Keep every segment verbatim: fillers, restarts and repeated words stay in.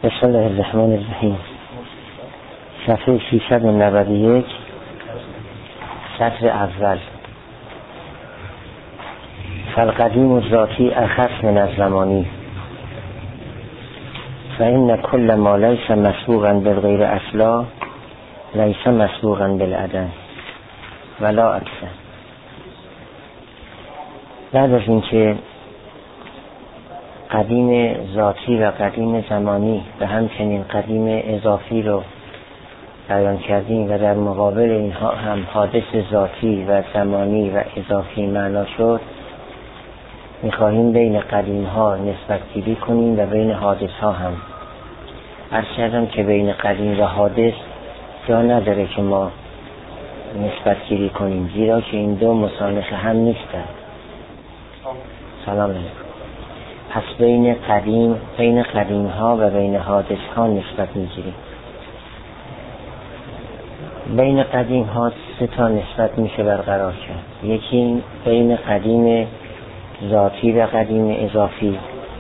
بسم الله الرحمن الرحیم. صفحه ششصد و نود و یک، سطر اول. فالقدیم الذاتی اخص من الزمانی فإن كل ما ليس مسبوقا بالغیر اصلا ليس مسبوقا بالعدم ولا اکثر. بعد از اینکه قدیم ذاتی و قدیم زمانی و همچنین قدیم اضافی رو بیان کردیم و در مقابل اینها هم حادث ذاتی و زمانی و اضافی معنا شد، میخواهیم بین قدیم ها نسبت گیری کنیم و بین حادث ها هم. عرض کردم که بین قدیم و حادث جا نداره که ما نسبت گیری کنیم، زیرا که این دو مسانخ هم نیستند. سلام علیکم. پس بین قدیم بین قدیم ها و بین حادث ها نسبت میگیریم. بین قدیم ها سه تا نسبت میشه برقرار کرد. یکی بین قدیم ذاتی و قدیم اضافی،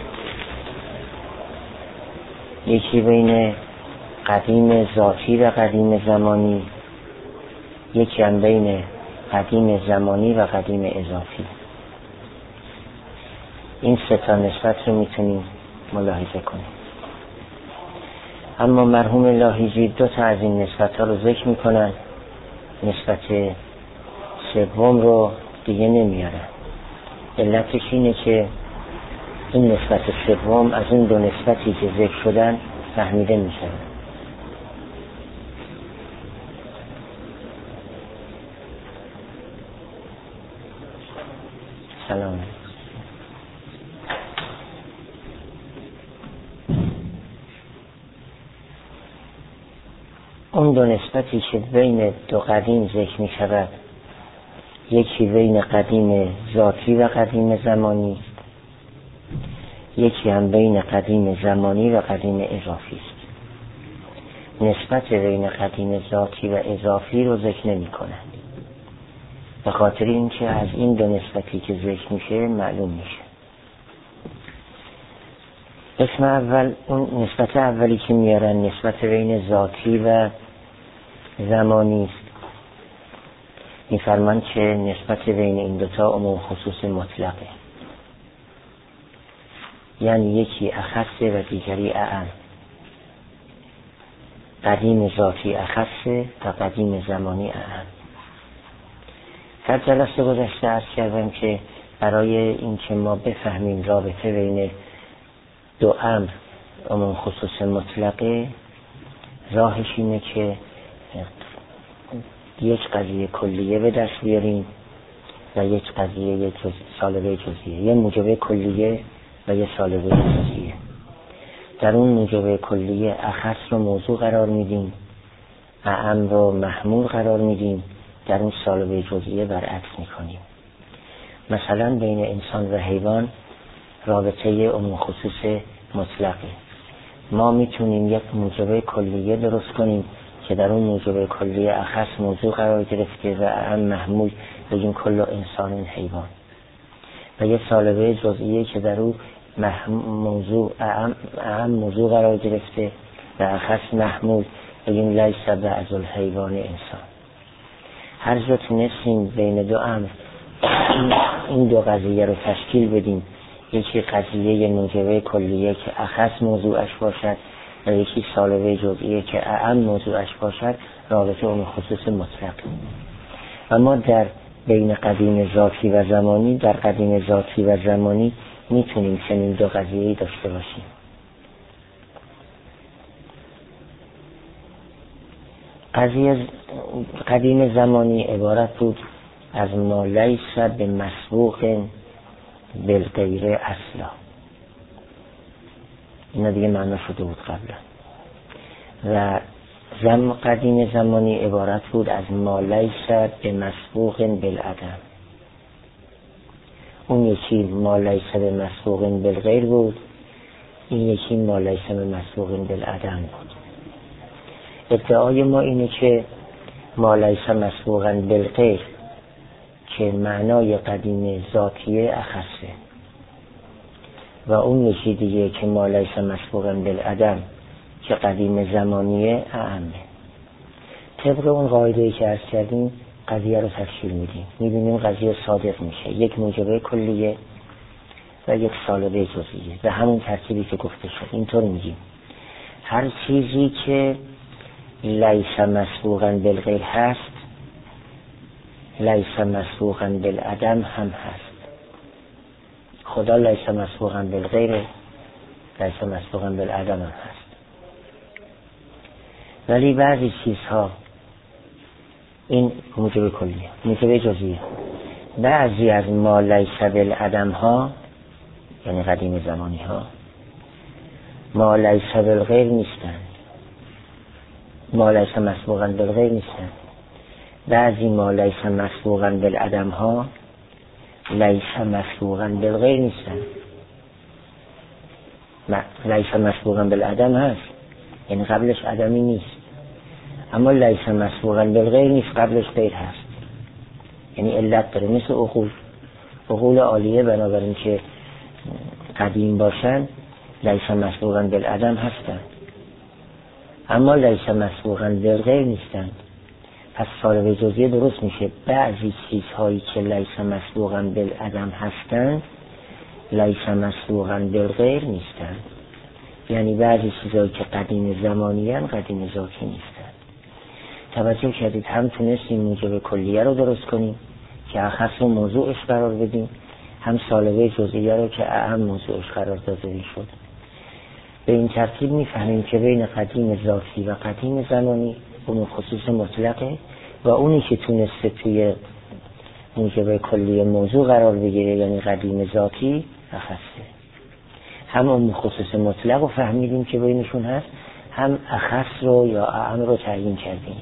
یکی بین قدیم ذاتی و قدیم زمانی، یکی هم بین قدیم زمانی و قدیم اضافی. این سه تا نسبت رو میتونیم ملاحظه کنیم. اما مرحوم لاهیجی دو تا از این نسبت ها رو ذکر میکنن، نسبت سوم رو دیگه نمیارن. علتش اینه که این نسبت سوم از این دو نسبتی که ذکر شدن فهمیده میشه. سلام. اون دو نسبتی که بین دو قدیم ذکر می شود، یکی بین قدیم ذاتی و قدیم زمانی، یکی هم بین قدیم زمانی و قدیم اضافی است. نسبت بین قدیم ذاتی و اضافی رو ذکر نمی کنند، به خاطر اینکه از این دو نسبتی که ذکر میشه معلوم میشه. اسم اول، اون نسبت اولی که میارن نسبت بین ذاتی و زمانی است. میفرمان که نسبت بین این دوتا عموم خصوص مطلقه، یعنی یکی اخصه و دیگری اعم. قدیم ذاتی اخصه و قدیم زمانی اعم. در جلسه گذشته عرض کردم که برای اینکه ما بفهمیم رابطه بین دو امر عموم خصوص مطلقه، راهش اینه که یک قضیه کلیه به دست بیاریم و یک قضیه یک جز... سالبه جزئیه، یه موجب کلیه و یه سالبه جزئیه. در اون موجب کلیه اخص رو موضوع قرار میدیم، اعم رو محمول قرار میدیم، در اون سالبه جزئیه برعکس میکنیم. مثلا بین انسان و حیوان رابطه عموم خصوص مطلقه. ما میتونیم یک موجب کلیه درست کنیم که در اون موجب کلیه اخص موضوع قرار گرفته و اعم محمول بگیم کل انسان حیوان، و یک سالبه جزئیه که در اون موضوع اعم, اعم موضوع قرار گرفته و اخص محمول بگیم لیس بعض الحیوان انسان. هر جا تونستیم بین دو امر این دو قضیه رو تشکیل بدیم، یکی قضیه موجبه کلیه که اخص موضوعش باشد و یکی سالبه جزئیه که اعم موضوعش باشد، رابطه اون خصوص مطلق. و ما در بین قدیم ذاتی و زمانی در قدیم ذاتی و زمانی میتونیم چنین دو قضیه‌ای داشته باشیم. قضیه قدیم زمانی عبارت بود از ما لیس به مسبوق بالغیر اصلا. اینا دیگه معنا شده بود قبلا. و زم قدیم زمانی عبارت بود از ما لیس به مسبوق بالعدم. اون یکی ما لیس به مسبوق بالغیر بود، این یکی ما لیس به مسبوق بالعدم بود. ادعای ما اینه که ما لیس مسبوقا بالغیر که معنای قدیم ذاتیه اخصه، و اون یکی دیگه که ما لیس مسبوقا بالعدم که قدیم زمانیه اعمه. طبق اون قاعده‌ای که عرض کردیم قضیه رو تفصیل میدیم، میبینیم قضیه صادق میشه، یک موجبه کلیه و یک سالبه جزئیه به همون ترتیبی که گفته شد. اینطور میگیم هر چیزی که لیس مسبوقاً بالغیر هست لیس مسبوقاً بالعدم هم هست. خدا لیس مسبوقاً بالغیر لیس مسبوقاً بالعدم هم هست. ولی بعضی چیزها این موجب کلیه، موجب جزئیه. بعضی از ما لیس بالعدم ها یعنی قدیم زمانی ها ما لیس بالغیر نیستن، ما لیس مسبوقاً بالغیر نیستن. بعضی ما لیس مسبوقاً بالعدم ها لیس مسبوقاً بالغیر نیستن. لیس مسبوقاً بالعدم هست یعنی قبلش عدمی نیست، اما لیس مسبوقاً بالغیر نیست، قبلش غیر هست، یعنی علت داره. مثل عقول عقول عالیه بنابراین که قدیم باشن لیس مسبوقاً بالعدم هستن اما لیس مسبوقاً بالغیر نیستن. پس سالبه جزئیه درست میشه. بعضی چیزهایی که لیس مسبوقاً بالعدم هستن لیس مسبوقاً بالغیر نیستن، یعنی بعضی چیزهایی که قدیم زمانی هستن قدیم ذاتی نیستن. توجه کردید؟ هم تونستیم موجب کلیه رو درست کنیم که اخص و موضوعش قرار بدیم، هم سالبه جزئیه رو که اهم موضوعش قرار داده شد. به این ترتیب میفهمیم که بین قدیم ذاتی و قدیم زمانی اون خصوص مطلقه و اونی که تونسته توی موجب کلیه موضوع قرار بگیره یعنی قدیم ذاتی اخصه. هم اون خصوص مطلق رو فهمیدیم که بینشون هست، هم اخص رو یا اهم رو تعیین کردیم.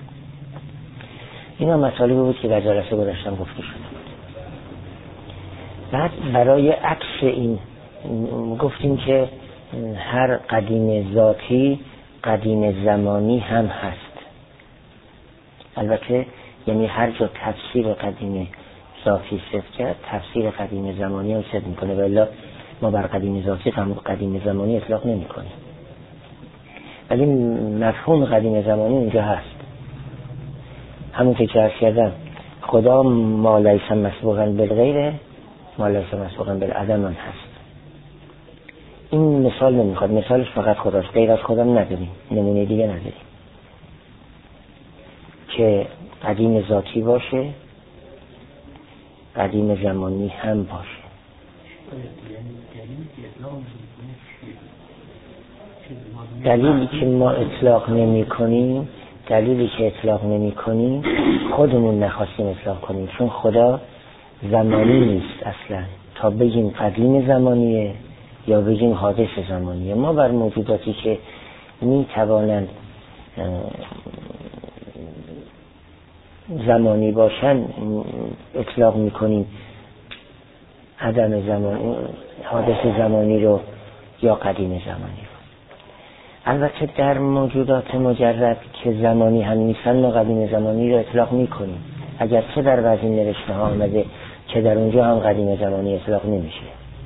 اینا مطالبی بود که در جلسه گذشتم گفته شده بود. بعد برای عکس این گفتیم که هر قدیم ذاتی قدیم زمانی هم هست. البته یعنی هر جا تفسیر قدیم ذاتی صدق کرد تفسیر قدیم زمانی هم صدق میکنه، ولی ما بر قدیم ذاتی قدیم زمانی اطلاق نمی کنیم. ولی مفهوم قدیم زمانی اونجا هست. همون که عرض کردم خدا ما لیس مسبوقاً بالغیره ما لیس مسبوقاً بالعدم هم هست. این مثال نمیخواد، مثالش فقط خداست، غیر از خدا نداریم، نمونه دیگه نداریم که قدیم ذاتی باشه قدیم زمانی هم باشه. دلیلی که ما اطلاق نمی کنیم دلیلی که اطلاق نمی کنیم خودمون نخواستیم اطلاق کنیم، چون خدا زمانی نیست اصلا تا بگیم قدیم زمانیه یا بگیم حادث زمانیه. ما بر موجوداتی که می توانند زمانی باشن اطلاق می کنیم عدم زمانی حادث زمانی رو یا قدیم زمانی رو. البته در موجودات مجرد که زمانی هم نیستن ما قدیم زمانی رو اطلاق می کنیم، اگر چه در بعضی نوشته ها آمده که در اونجا هم قدیم زمانی اطلاق نمیشه.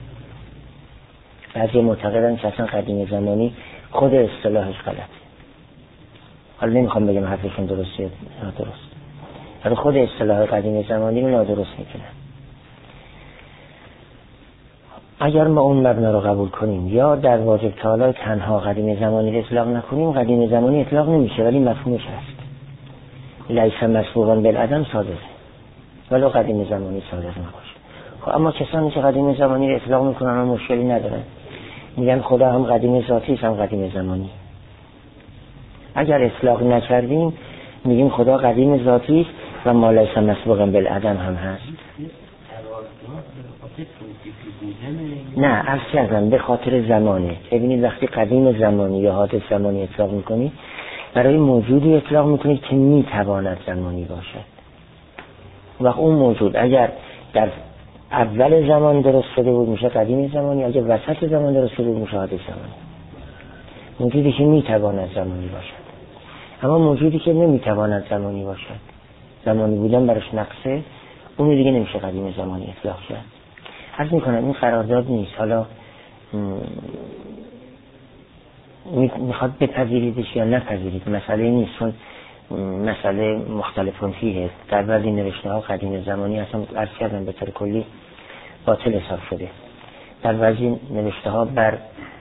بعضی معتقدن که اصلا قدیم زمانی خود اصطلاحش غلطه. حالا نمیخوام بگم حرفشون درسته یا نادرست، ولی خود اصطلاح قدیم زمانی رو نادرست میکنن. اگر ما اون مبنا رو قبول کنیم یا در واجب تعالی تنها قدیم زمانی رو اطلاق نکنیم قدیم زمانی اطلاق نمیشه ولی مفهومش هست. لیس مسبوقاً بالعدم صادقه ولو قدیم زمانی صادق نباشه. خب اما کسانی که قدیم زمانی رو اطلاق میکنن و مشکلی ندارن میگن خدا هم قدیم ذاتی است هم قدیم زمانی. اگر اطلاق نکردیم میگیم خدا قدیم ذاتی است و ما لیس مسبوقاً بالعدم هم هست. نه عرض کردم به خاطر زمانه. ببینید وقتی قدیم زمانی یا حادث زمانی اطلاق میکنید برای موجودی اطلاق میکنید که میتواند زمانی باشد. وقت اون موجود اگر در اول زمان درست شده بود میشه قدیم زمانی، اگر وسط زمان درست شده بود میشه حادث زمانی. موجودی که میتواند زمانی باشد. اما موجودی که نمیتواند زمانی باشد زمانی بودن برش نقصه اون دیگه نمیشه قدیم زمانی اطلاق کرد. عرض میکنم این قرارداد نیست. حالا میخواد بپذیریدش یا نپذیرید مسئله نیست، چون مسئله مختلفون فیه. در بعضی نوشته ها قدیم زمانی اصلا عرض کردم به طور کلی باطل حساب شده، در بعضی نوشته ها بر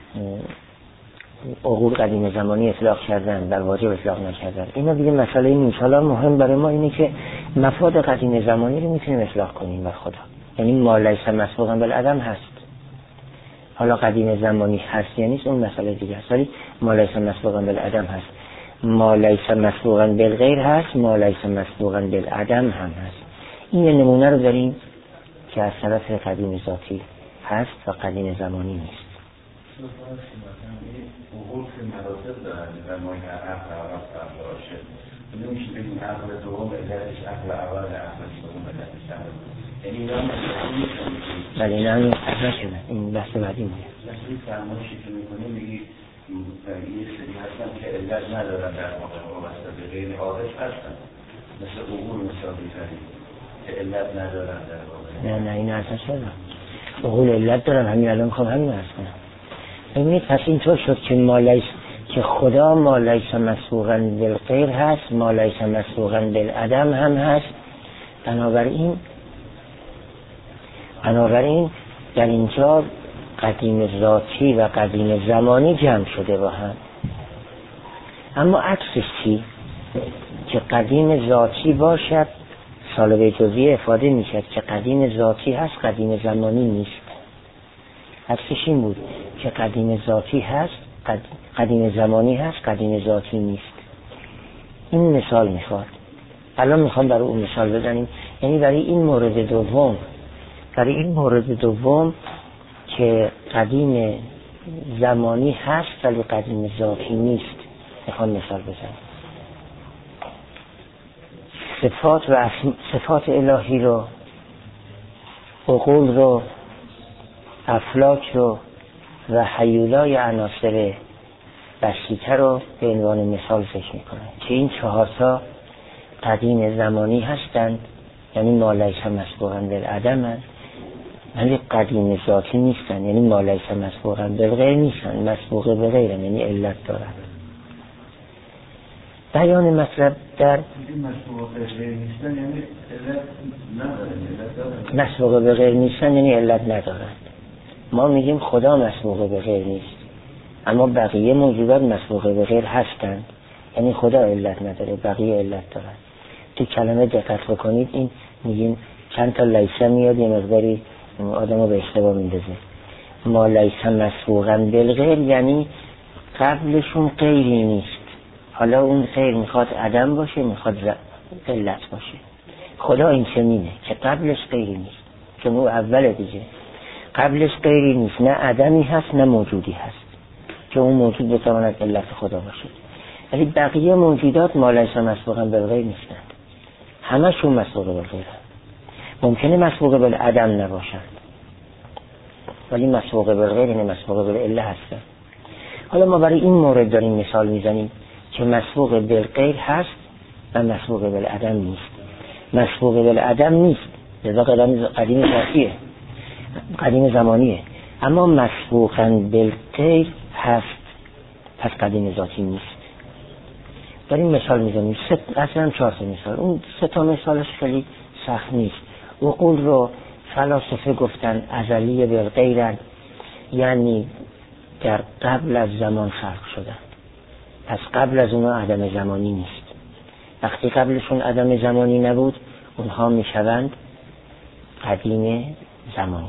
عقول قدیم زمانی اطلاق کردن، بر واجب اطلاق نکردن. اینا دیگه مسئله نیست. حالا مهم برای ما اینه که مفاد قدیم زمانی رو میتونیم اطلاق کنیم بر خدا، یعنی ما لیس مسبوقا بالعدم هست. حالا قدیم زمانی هست یا نیست اون مسئله دیگه است، ولی ما لیس مسبوقا بالعدم هست. ما لیس مسبوقا بالغیر هست، ما لیس مسبوقا بالعدم هم هست. این نمونه رو داریم که از طرف قدیم ذاتی هست و قدیم زمانی نیست. عقول که مراتب دارن و ما این عقل اول قبل باشه نمیشه بگیم عقل دوم علتش عقل اول عقل دوم علتش عقل یعنی اینا مثلا بله این همین اصلا شده این بحث بعدی میگه مثلا فرمایشی که میکنه میگی یه سری هستن که علت ندارن در واقع وابسته به غیر عادش هستن مثل عقول مثال بیزنی که علت ندارن در واقع. نه نه این اصلا شده عقول علت دارن، همین الان میخوام همین هست کنم. ببینید پس اینطور شد که ما لیس که خدا ما لیس مسبوقا بالغیر هست، ما لیس مسبوقا بالعدم هم هست. بنابراین بنابراین در اینجا قدیم ذاتی و قدیم زمانی جمع شده با هم. اما عکسش چی؟ که قدیم ذاتی باشد، سالبه جزئی افاده میشد که قدیم ذاتی هست قدیم زمانی نیست. عکسش این بود که قدیم ذاتی هست قدیم زمانی هست قدیم ذاتی نیست. این مثال میخواد. الان میخوام برای اون مثال بزنیم، یعنی برای این مورد دوم برای این مورد دوم که قدیم زمانی هست ولی قدیم ذاتی نیست میخوام مثال بزنیم. صفات و اسم... صفات الهی رو، عقول رو، افلاک رو و هیولای عناصر بسیطه رو به عنوان مثال فکر میکنن که این چهارتا قدیم زمانی هستند، یعنی ما لیس مسبوقا بالعدم هست، ولی قدیم ذاتی نیستن، یعنی ما لیس مسبوقا بالغیر نیستن، مسبوق بالغیر یعنی علت دارن. بیان مطلب در مسبوق بالغیر نیستن یعنی علت ندارن، مسبوق بالغیر نیستن یعنی علت ندارن. ما میگیم خدا مسبوق به غیر نیست، اما بقیه موجودات مسبوق به غیر هستند، یعنی خدا علت نداره بقیه علت دارن. تو کلمه دقت بکنید، این میگیم چند تا لیسه میاد یه مقداری آدم رو به اشتباه میندازه. ما لیسه مسبوقا بالغیر یعنی قبلشون غیری نیست، حالا اون غیر میخواد عدم باشه میخواد علت باشه. خدا این چنینه که قبلش غیری نیست، چون او اول دیگه قبلش غیری نیست، نه عدمی هست نه موجودی هست که اون موجود بتواند علت خدا باشه. ولی بقیه موجودات ما لیس مسبوقا بالغیر نیستند، همشون مسبوق بالغیرند. ممکنه مسبوق بالعدم نباشند ولی مسبوق بالغیر یعنی مسبوق بالعله هستند. حالا ما برای این مورد داریم مثال میزنیم که مسبوق بالغیر هست و مسبوق بالعدم نیست. مسبوق بالعدم نیست لذا قدیم قدیم ذاتیه قدیم زمانیه، اما مسبوقاً بالغیر هست پس قدیم ذاتی نیست. داریم مثال میزنیم، اصلا چهار تا مثال، اون سه تا مثالش خیلی سخت نیست. عقول رو فلاسفه گفتن ازلی بالغیرن، یعنی در قبل از زمان خلق شدن، پس قبل از اونها عدم زمانی نیست. وقتی قبلشون عدم زمانی نبود اونها میشوند قدیم زمانی.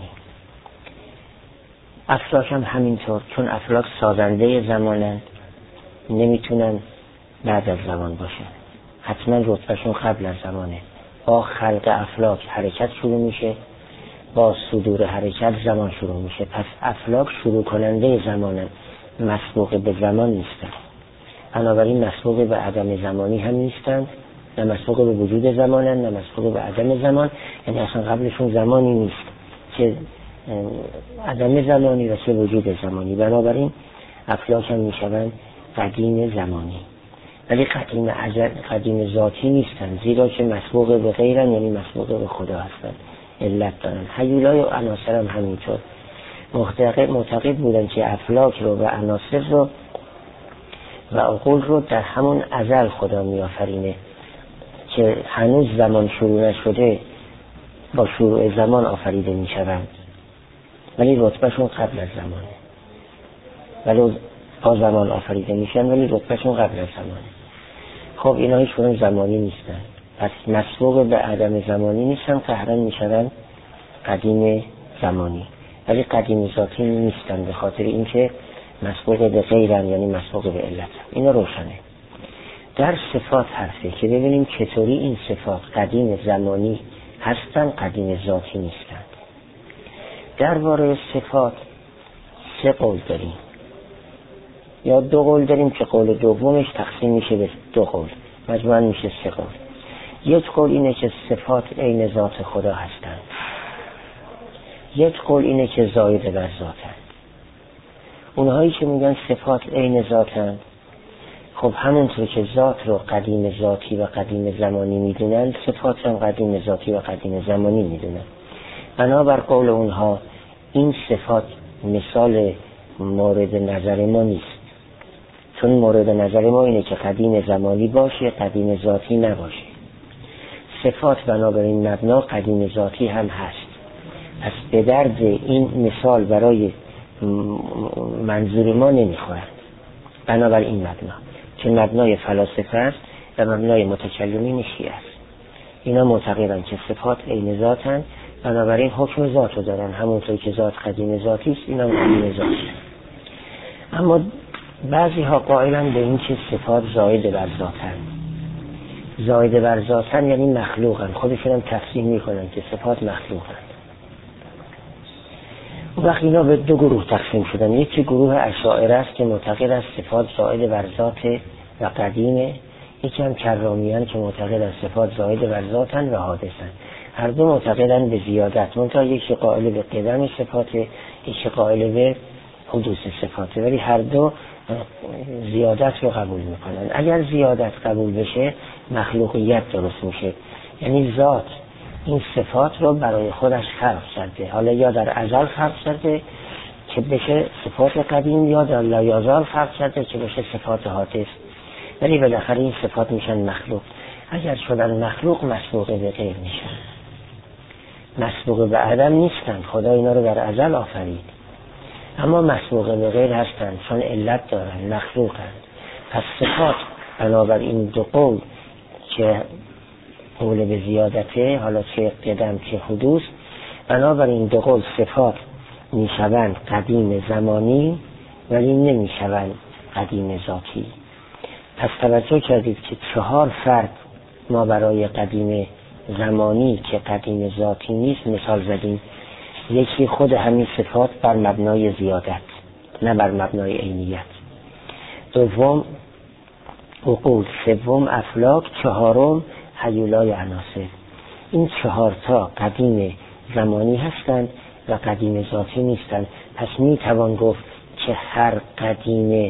افلاک هم همینطور، چون افلاک سازنده زمانند نمیتونن بعد از زمان باشن، حتما رتبهشون قبل از زمانه. با خلق افلاک حرکت شروع میشه، با صدور حرکت زمان شروع میشه، پس افلاک شروع کننده زمانند، مسبوق به زمان نیستن. بنابراین مسبوق به عدم زمانی هم نیستن، نه مسبوق به وجود زمانند نه مسبوق به عدم زمان، یعنی اصلا قبلشون زمانی نیست که عدم زمانی و چه وجود زمانی. بنابراین افلاک هم میشوند قدیم زمانی، ولی قدیم عجل قدیم ذاتی نیستن، زیرا که مسبوق به غیرن یعنی مسبوق به خدا هستن، علت دارن. هیولای و عناصر هم همینطور معتقد معتقد بودن که افلاک رو و عناصر رو و عقول رو در همون ازل خدا می آفرینه که هنوز زمان شروع نشده با شروع زمان آفریده می شوند، ولی رتبهشون قبل از زمانه. ولی با زمان آفریده می شوند ولی رتبهشون قبل از زمانه. خب اینا هیچ کدوم زمانی نیستن، پس مسبوق به عدم زمانی نیستن، قهرن می شوند قدیم زمانی، ولی قدیم ذاتی نیستن به خاطر اینکه مسبوق به غیرن، یعنی مسبوق به علت. اینا روشنه. در صفات حرفه که ببینیم چطوری این صفات قدیم زمانی هستن، قدیم ذاتی نیستن. درباره صفات سه قول داریم یا دو قول داریم که قول دومش تقسیم میشه به دو قول، مجموعاً میشه سه قول. یک قول اینه که صفات عین ذات خدا هستند، یک قول اینه که زائد بر ذاتند. اونهایی که میگن صفات عین ذاتند، خب همونطور که ذات رو قدیم ذاتی و قدیم زمانی میدونن، صفات هم قدیم ذاتی و قدیم زمانی میدونن. بنابر قول اونها این صفات مثال مورد نظر ما نیست، چون مورد نظر ما اینه که قدیم زمانی باشه، قدیم ذاتی نباشه. صفات بنابراین مبنا قدیم ذاتی هم هست. پس به درد این مثال برای منظور ما نمیخورد. بنابراین این مبنا که مبنای فلاسفه است و مبنای متکلمین شیعه است. اینا معتقدن که صفات عین ذاتن، بنابراین حکم ذات رو دارن، همونطور که ذات قدیم ذاتی است، اینا قدیم ذاتی است. اما بعضی ها قائلن به این که صفات زائد بر ذاتن. زائد بر ذاتن یعنی مخلوقن، خودشون هم تفسیر میکنن که صفات مخلوقن. وقتی اینا به دو گروه تقسیم شدن، یکی گروه اشاعره است که معتقد است صفات زائد بر ذات و قدیمه، یکی هم کرامیان که معتقد است صفات زائد بر ذاتن و حادثن. هر دو معتقدن به زیادت، منتها یکی قائل به قدم صفات، یکی قائل به حدوث صفات، ولی هر دو زیادت رو قبول میکنن. اگر زیادت قبول بشه مخلوقیت درست میشه، یعنی ذات این صفات رو برای خودش خلق کرده، حالا یا در ازل خلق کرده که بشه صفات قدیم، یا در لایازال خلق کرده که بشه صفات حادث، ولی بالاخره این صفات میشن مخلوق. اگر شدن مخلوق مسبوق به غیر میشن، مسبوق به عدم نیستن، خدا اینا رو در ازل آفرید، اما مسبوق به غیر هستن چون علت دارن، مخلوقن. پس صفات بنابر این دو قول که قول به زیادته، حالا چه قدم چه حدوث، بنابر این دو قول صفات میشوند قدیم زمانی ولی نمیشوند قدیم ذاتی. پس توجه کردید که چهار فرد ما برای قدیم زمانی که قدیم ذاتی نیست مثال زدیم. یکی خود همین صفات بر مبنای زیادت، نه بر مبنای عینیت. دوم عقول، سوم افلاک، چهارم هیولای عناصر. این چهار تا قدیم زمانی هستند و قدیم ذاتی نیستند. پس می توان گفت که هر قدیم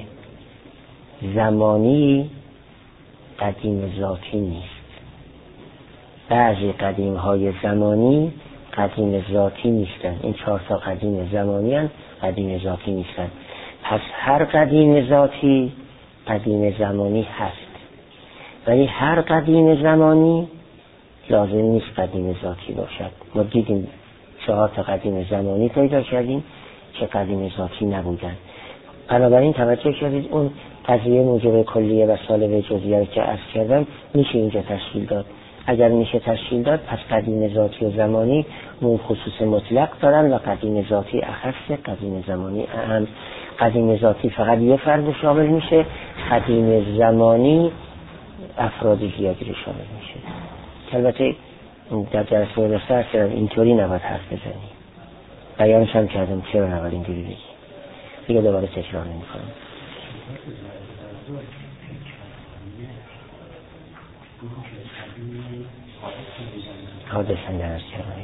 زمانی قدیم ذاتی نیست. بعضی قدیم های زمانی قدیم ذاتی نیستند. این چهار تا قدیم زمانی هستند، قدیم ذاتی نیستند. پس هر قدیم ذاتی قدیم زمانی هست، ولی هر قدیم زمانی لازم نیست قدیم ذاتی باشد. ما دیدیم چهار تا قدیم زمانی پیدا کردیم که قدیم ذاتی نبودن. بنابراین توجه کردید اون قضیه موجب کلیه و سالب جزئیه که عرض کردم میشه اینجا تشکیل داد. اگر میشه تشکیل داد پس قدیم ذاتی و زمانی اون خصوص مطلق دارن و قدیم ذاتی اخص، قدیم زمانی اهم. قدیم ذاتی فقط یه فرد شامل میشه، قدیم زمانی افراد زیادی رو شامل میشه. البته در جلسه مدرسه کردم اینطوری نباید حرف بزنی، بیانش هم کردم چرا نباید اینطوری بگی، دیگه دوباره تکرار نمی‌کنم. حادثن درست کردم،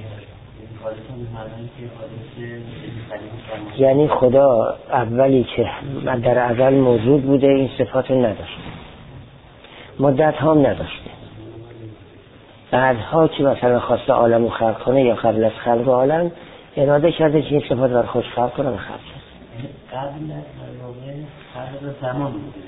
یعنی خدا اولی که در ازل موجود بوده این صفات رو نداشته، مدت هم نداشته، بعدها که مثلا خواسته عالم رو خلق کنه یا قبل از خلق عالم اراده کرده که این صفات بر خودش خلق کنه و خلق کرد. قبل از خلق زمان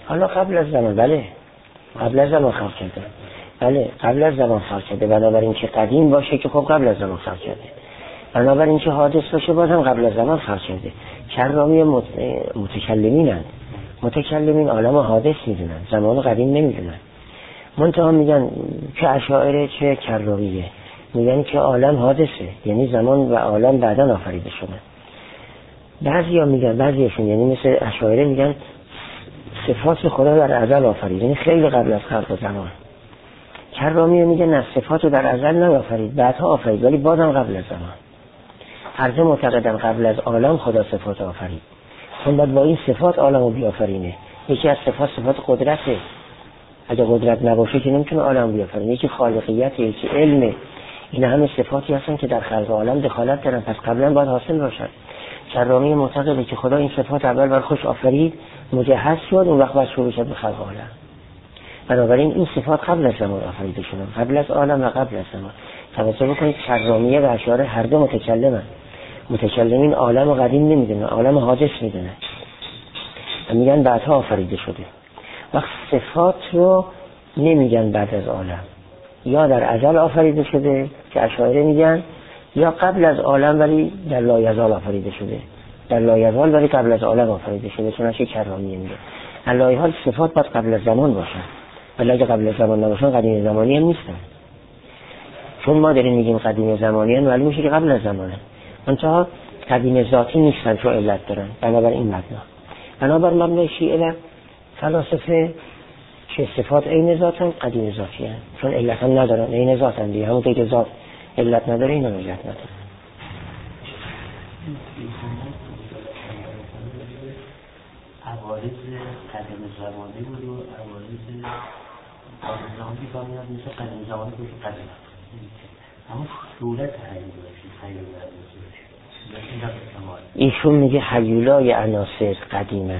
حالا قبل از زمان، بله قبل از زمان خلق کرده، بله قبل از زمان خلق کرده. بنابراین که قدیم باشه که خب قبل از زمان خلق کرده، بنابراین که حادث باشه بازم قبل از زمان خلق کرده. کرامی مت... متکلمینند. متکلمین عالم حادث میدونن، زمان قدیم نمیدونن. منتها میگن که اشاعره چه کرامیه، میگن که عالم حادثه، یعنی زمان و عالم بعداً آفریده شدن. بعضیا میگن، بعضیشون یعنی مثل اشاعره میگن صفات خدا در ازل آفرید، یعنی خیلی قبل از خلق زمان. کرامی میگن نه، صفات در ازل نیافرید، بعدها آفرید، ولی بازم قبل از زمان. هر دو معتقدن قبل از عالم خدا صفات آفرید، چون بعد با این صفات عالم رو بیافرینه. یکی از صفات صفات قدرته، اگه قدرت نباشه که نمیتونه عالم بیافرینه. یکی خالقیت، یکی علم. این همه صفاتی هستن که در خلق عالم دخالت دارن، پس قبلا باید حاصل باشن. کرامی معتقده که خدا این صفات اول بر خوش آفرید، مجهز شد، اون وقت باید شروع شد به خلق عالم. بنابراین این صفات قبل از زمان آفریده شدن، قبل از عالم و قبل از زمان. توجه بکنید کرامیه و اشاعره هر دو متکلمن. متکلمین عالم قدیم نمیدونن، عالم حادث میدونن و میگن بعدها آفریده شده. وقت صفات رو نمیگن بعد از عالم، یا در ازل آفریده شده که اشاعره میگن، یا قبل از عالم ولی در لایزال آفریده شده. در لایزال ولی قبل از عالم آفریده شده، چنانچه کرامیه میگه لایزال صفات باید قبل از زمان باشن، ولی اگه قبل از زمان نباشن قدیم زمانی هم نیستن. چون ما داریم میگیم قدیم زمانی هم، معلوم میشه که قبل از زمانه. منتها قدیم ذاتی نیستن، چون علت دارن. بنابراین این مبنا بنابر مبنای شیعه فلاسفه که صفات عین ذاتن، قدیم ذاتی هستن، چون علت هم ندارن، عین ذاتن دیگه. همون که ذات علت نداره، این هم علت نداره. عوارض قدیم زمانی بود و عوارض قدیم زمانی کامیاب میشه، قدیم زمانی بود و قدیم اما صورت حیولای ایشون میگه حیولای عناصر قدیمن،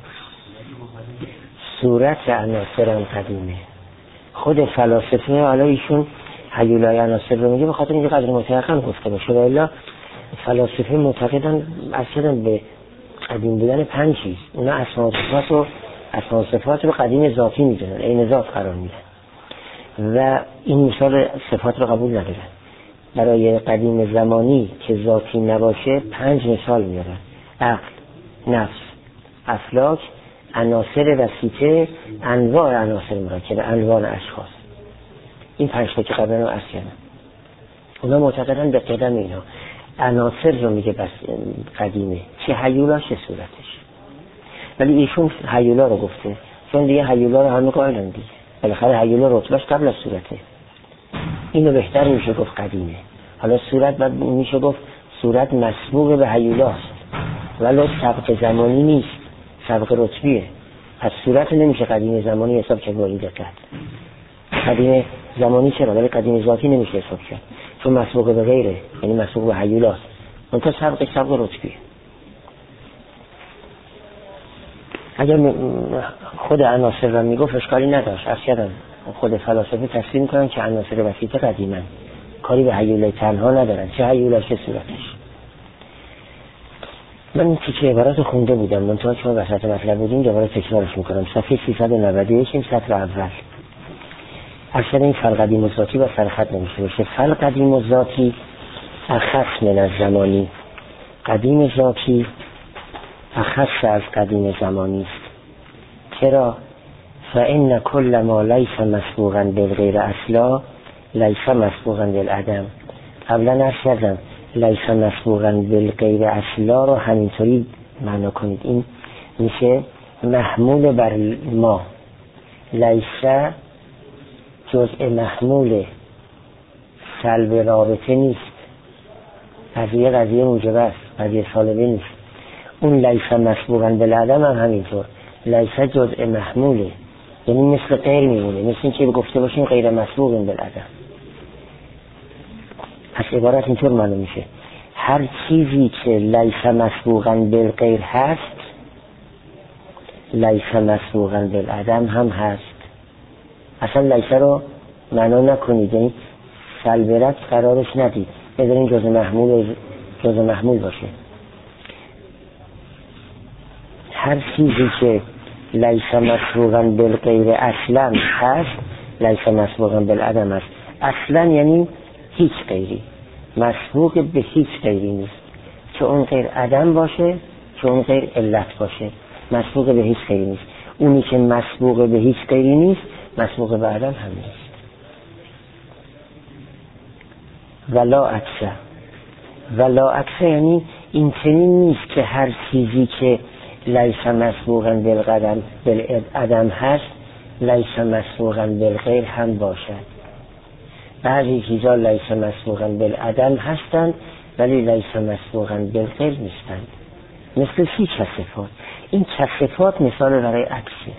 صورت عناصر هم قدیمه. خود فلاسفه حالا ایشون حیولای عناصر رو میگه به خاطر اینکه قدر متیقن گفته باشه، ولی فلاسفه معتقدن اصلا به قدیم بودن پنج چیز. اونا اسماء صفات و اسماء صفات رو قدیم ذاتی میدونن، عین ذات قرار میدن و این مثال صفات رو قبول ندارن. برای قدیم زمانی که ذاتی نباشه پنج مثال میارن: عقل، نفس، افلاک، عناصر وسیطه، انواع عناصر مرکبه، انواع اشخاص. این پنج تا که قبلا رو عرض کردم. اونا معتقدن به قدم اینا عناصر رو میگه بس قدیمه، چه هیولا چه صورتش. ولی ایشون هیولا رو گفته، چون دیگه هیولا رو همه قائلن دیگه، بالاخره هیولا رتبهش قبل از صورته. اینو بهتر میشه گفت قدیمه. حالا صورت بعد میشه گفت صورت مسبوق به هیولاست، ولی سبق زمانی نیست، سبق رتبیه. پس صورت نمیشه قدیم زمانی حساب کرد با این دقت. قدیم زمانی چرا، ولی قدیم ذاتی نمیشه حساب کرد، چون مسبوق به غیره، یعنی مسبوق به هیولاست. اون تا سبق سبق رتبیه. اگر خود عناصر را میگفت اشکالی نداشت. اصلا خود فلاسفه تفسیر میکنن که عناصر وسیطه قدیمن، کاری به هیولای تنها ندارن، چه هیولا چه صورتش. من این تیکه عبارات خونده بودم، منطقه چون وسط مطلب بودیم دوباره تکرارش میکنم. صفحه سیصد و نود و یک این سطر اول. اصلا این فل قدیم و ذاتی و سرخط نمیشه باشه. فل قدیم و ذاتی اخص من از زمانی، قدیم ذاتی اخص از قدیم زمانی است. چرا؟ فإن كل ما ليس مسبوقا بالغیر اصلا ليس مسبوقا بالعدم. قبلا عرض کردم لیس مسبوقا بالغیر اصلا رو همینطوری معنا کنید. این میشه محمول بر ما. لیس جزء محمول، سلب رابطه نیست، قضیه قضیه موجبه است، قضیه سالبه نیست. اون لیس مسبوقا بالعدم هم همینطور، لیس جزء محموله، یعنی مثل غیر میمونه، مثل این که گفته باشیم غیر مسبوق بالعدم. پس عبارت اینطور معلوم میشه هر چیزی که لیس مسبوقا بالغیر هست لیس مسبوقا بالعدم هم هست. اصلا لیس رو معنا نکنید، یعنی سلبرت قرارش ندید، بذارین جزء محمول جزء محمول باشه. هر چیزی که لیس مسبوقا بالغیر اصلا هست، لیس مسبوقا بالعدم هست. اصلا یعنی هیچ غیری، مسبوق به هیچ غیری نیست، چه اون غیر عدم باشه چه اون غیر علت باشه، مسبوق به هیچ غیری نیست. اونی که مسبوق به هیچ غیری نیست مسبوق به عدم هم نیست. ولا عکسه، ولا عکسه یعنی این چنین نیست که هر چیزی که لیس مسبوقا بالقدم بالعدم هست لیس مسبوقا بالغیر هم باشد. بعضی چیزا لیس مسبوقا بالعدم هستند ولی لیس مسبوقا بالغیر نیستند. مثل سی کسفات. این کسفات مثال برای عکسه،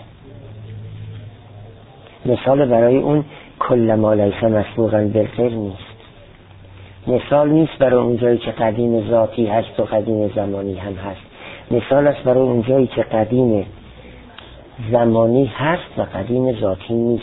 مثال برای اون کل ما لیس مسبوقا بالغیر نیست. مثال نیست برای اون جایی که قدیم ذاتی هست و قدیم زمانی هم هست. مثال است برای اون جایی که قدیم زمانی هست و قدیم ذاتی نیست.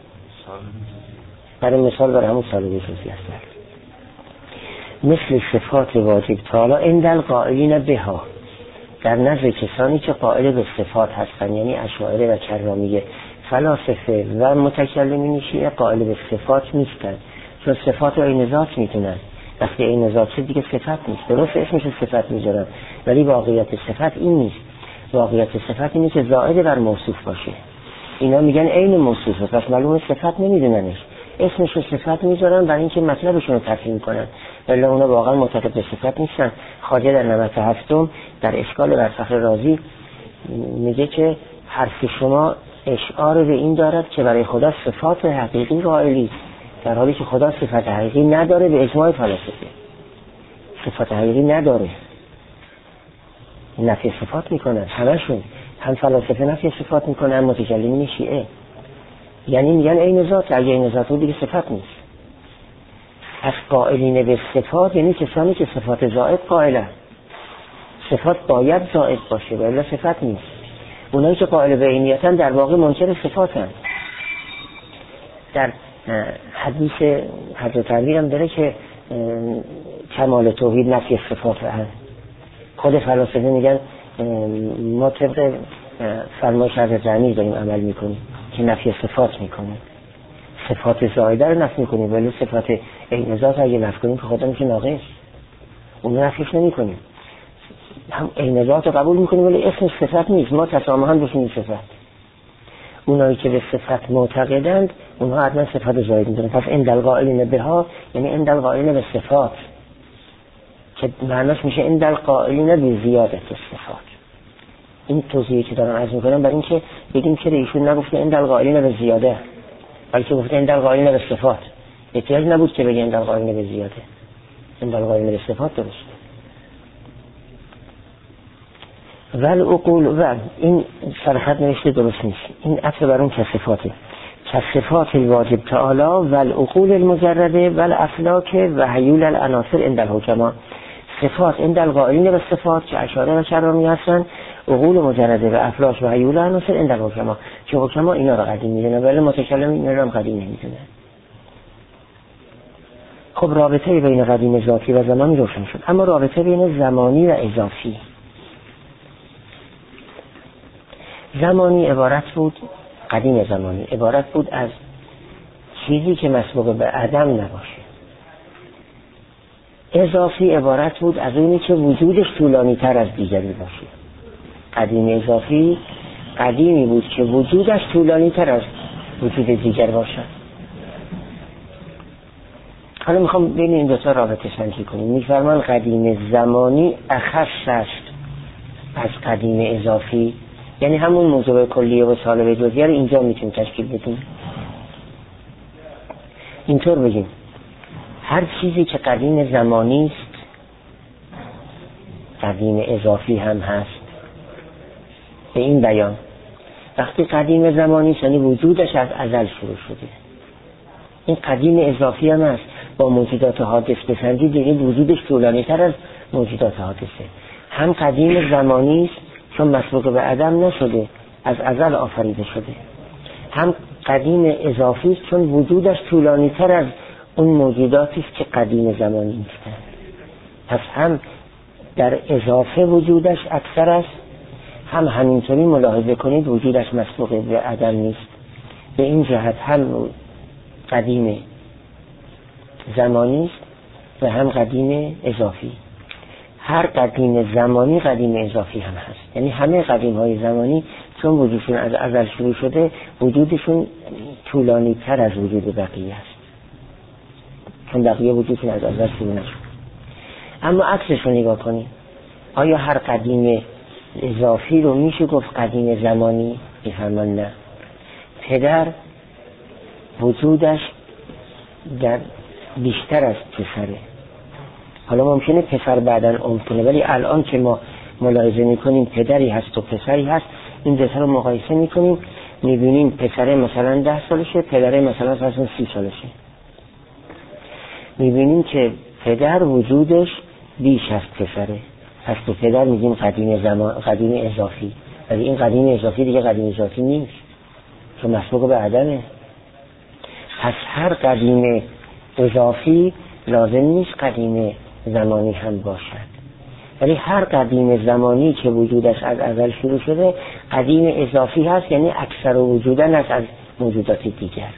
برای مثال برای همون سالبه جزئی هست. مثل صفات واجب تعالی عند القائلین بها، در نزد کسانی که قائل به صفات هستند، یعنی اشاعره و کرامیه. فلاسفه و متکلمین شیعه قائل به صفات نیستند، چون صفات رو عین ذات میدونن. وقتی عین ذات شد دیگه صفت نیست. درست اسمش صفت میذارن ولی واقعیت صفت این نیست. واقعیت صفت اینه که زائد بر موصوف باشه. اینا میگن عین موصوفه، پس معلومه صفت نمیدوننش، اسمش رو صفت میذارن برای اینکه مطلبشون رو تفهیم کنن، ولی اونا واقعا معتقد به صفت نیستن. خواجه در نوبت هفتم در اشکال بر فخر رازی میگه که حرف شما اشعار به این دارد که برای خدا صفات حقیقی قائلی، در حالی که خدا صفت حقیقی نداره. به اجماع فلاسفه صفت حقیقی نداره، نفی صفات میکنن همشون، هم فلاسفه نفی صفات میکنن هم متکلمین شیعه. یعنی میگن عین ذات، اگه عین ذات بود دیگه صفت نیست. از قائلین به صفات یعنی کسانی که صفات زائد قائلن. صفات باید زائد باشه ولی صفت نیست. اونایی که قائل به عینیتن در واقع منکر صفاتن. در حدیث حضرت علی هم داره که کمال توحید نفی صفات هست. خود فلاسفه میگن ما طبق فرمایش حضرت علی داریم عمل میکنیم که نفی صفات میکنیم، صفات زائده رو نفی میکنیم ولی صفات عین ذات اگه نفی کنیم که خدا میشه ناقص، اون نفیش نمیکنیم. هم عین ذات رو قبول میکنیم ولی اسمش صفت نیست، ما تسامحاً بشیم صفت. اونایی که به صفت معتقدند اونها حتما صفات زائد میدونن. پس عند القائلین بها یعنی عند القائلین به صفات، که معناش میشه عند القائلین به زیادت صفات. این توضیحی که دارم عرض میکنم برای اینکه بگیم که ایشون نگفته عند القائلین به زیاده، بلکه گفته عند القائلین به صفات. احتیاج نبود که بگه عند القائلین به زیاده، عند القائلین به صفات درست. ول عقول و این صرفت نوشته درست نیست، این عطف بر اون کسفاته، کسفات الواجب تعالی ول عقول المجرده ول افلاک و حیول العناصر عند الحکما. صفات عند القائلین به صفات که اشاعره و کرامی هستن، عقول مجرده و افلاک و حیول العناصر عند الحکما که حکما اینا رو قدیم میدونن ولی متکلم اینا رو هم قدیم نمیدونن. خب رابطه بین قدیم ذاتی و زمانی روشن شد، اما رابطه بین زمانی و اضافی. زمانی عبارت بود، قدیم زمانی عبارت بود از چیزی که مسبوق به عدم نباشه. اضافی عبارت بود از اونی که وجودش طولانی تر از دیگری باشه. قدیم اضافی قدیمی بود که وجودش طولانی تر از وجود دیگر باشه. حالا میخوام بین این دوتا رابطه سنجی کنیم. میفرمان قدیم زمانی اخص است از قدیم اضافی، یعنی همون موضوع کلیه و سالبه جزئیه رو اینجا میتونیم تشکیل بدیم. اینطور بگیم هر چیزی که قدیم زمانی است قدیم اضافی هم هست. به این بیان وقتی قدیم زمانی است یعنی وجودش از ازل شروع شده. این قدیم اضافی هم هست. با موجودات حادث بسنجید دیگه وجودش طولانی تر از موجودات حادثه. هم قدیم زمانی است چون مسبوق به عدم نشده، از ازل آفریده شده. هم قدیم اضافی است چون وجودش طولانی تر از اون موجوداتی است که قدیم زمانی نیستند. پس هم در اضافه وجودش اکثر است هم همینطوری ملاحظه کنید وجودش مسبوق به عدم نیست. به این جهت هم قدیم زمانی است و هم قدیم اضافی. هر قدیم زمانی قدیم اضافی هم هست، یعنی همه قدیم های زمانی چون وجودشون از ازل شروع شده وجودشون طولانی تر از وجود بقیه است، چون بقیه وجودشون از ازل شروع نشد. اما عکسش رو نگاه کنید، آیا هر قدیم اضافی رو میشه گفت قدیم زمانی؟ میفرمان نه. پدر وجودش در بیشتر از پسره. حالا ممکنه پسر بعداً عمر کنه، ولی الان که ما ملاحظه میکنیم پدری هست و پسری هست، این دو تا رو مقایسه میکنیم میبینیم پسره مثلا ده سالشه، پدره مثلا مثلا سی سالشه. میبینیم که پدر وجودش بیش از پسره، پس به پدر میگیم قدیم زمان، قدیم اضافی. ولی این قدیم اضافی دیگه قدیم اضافی نیست، چون مسبوق به عدمه. پس هر قدیم اضافی لازم نیست قدیم زمانی هم باشد، ولی هر قدیم زمانی که وجودش از ازل شروع شده قدیم اضافی هست، یعنی اکثر وجودن است از موجودات دیگر.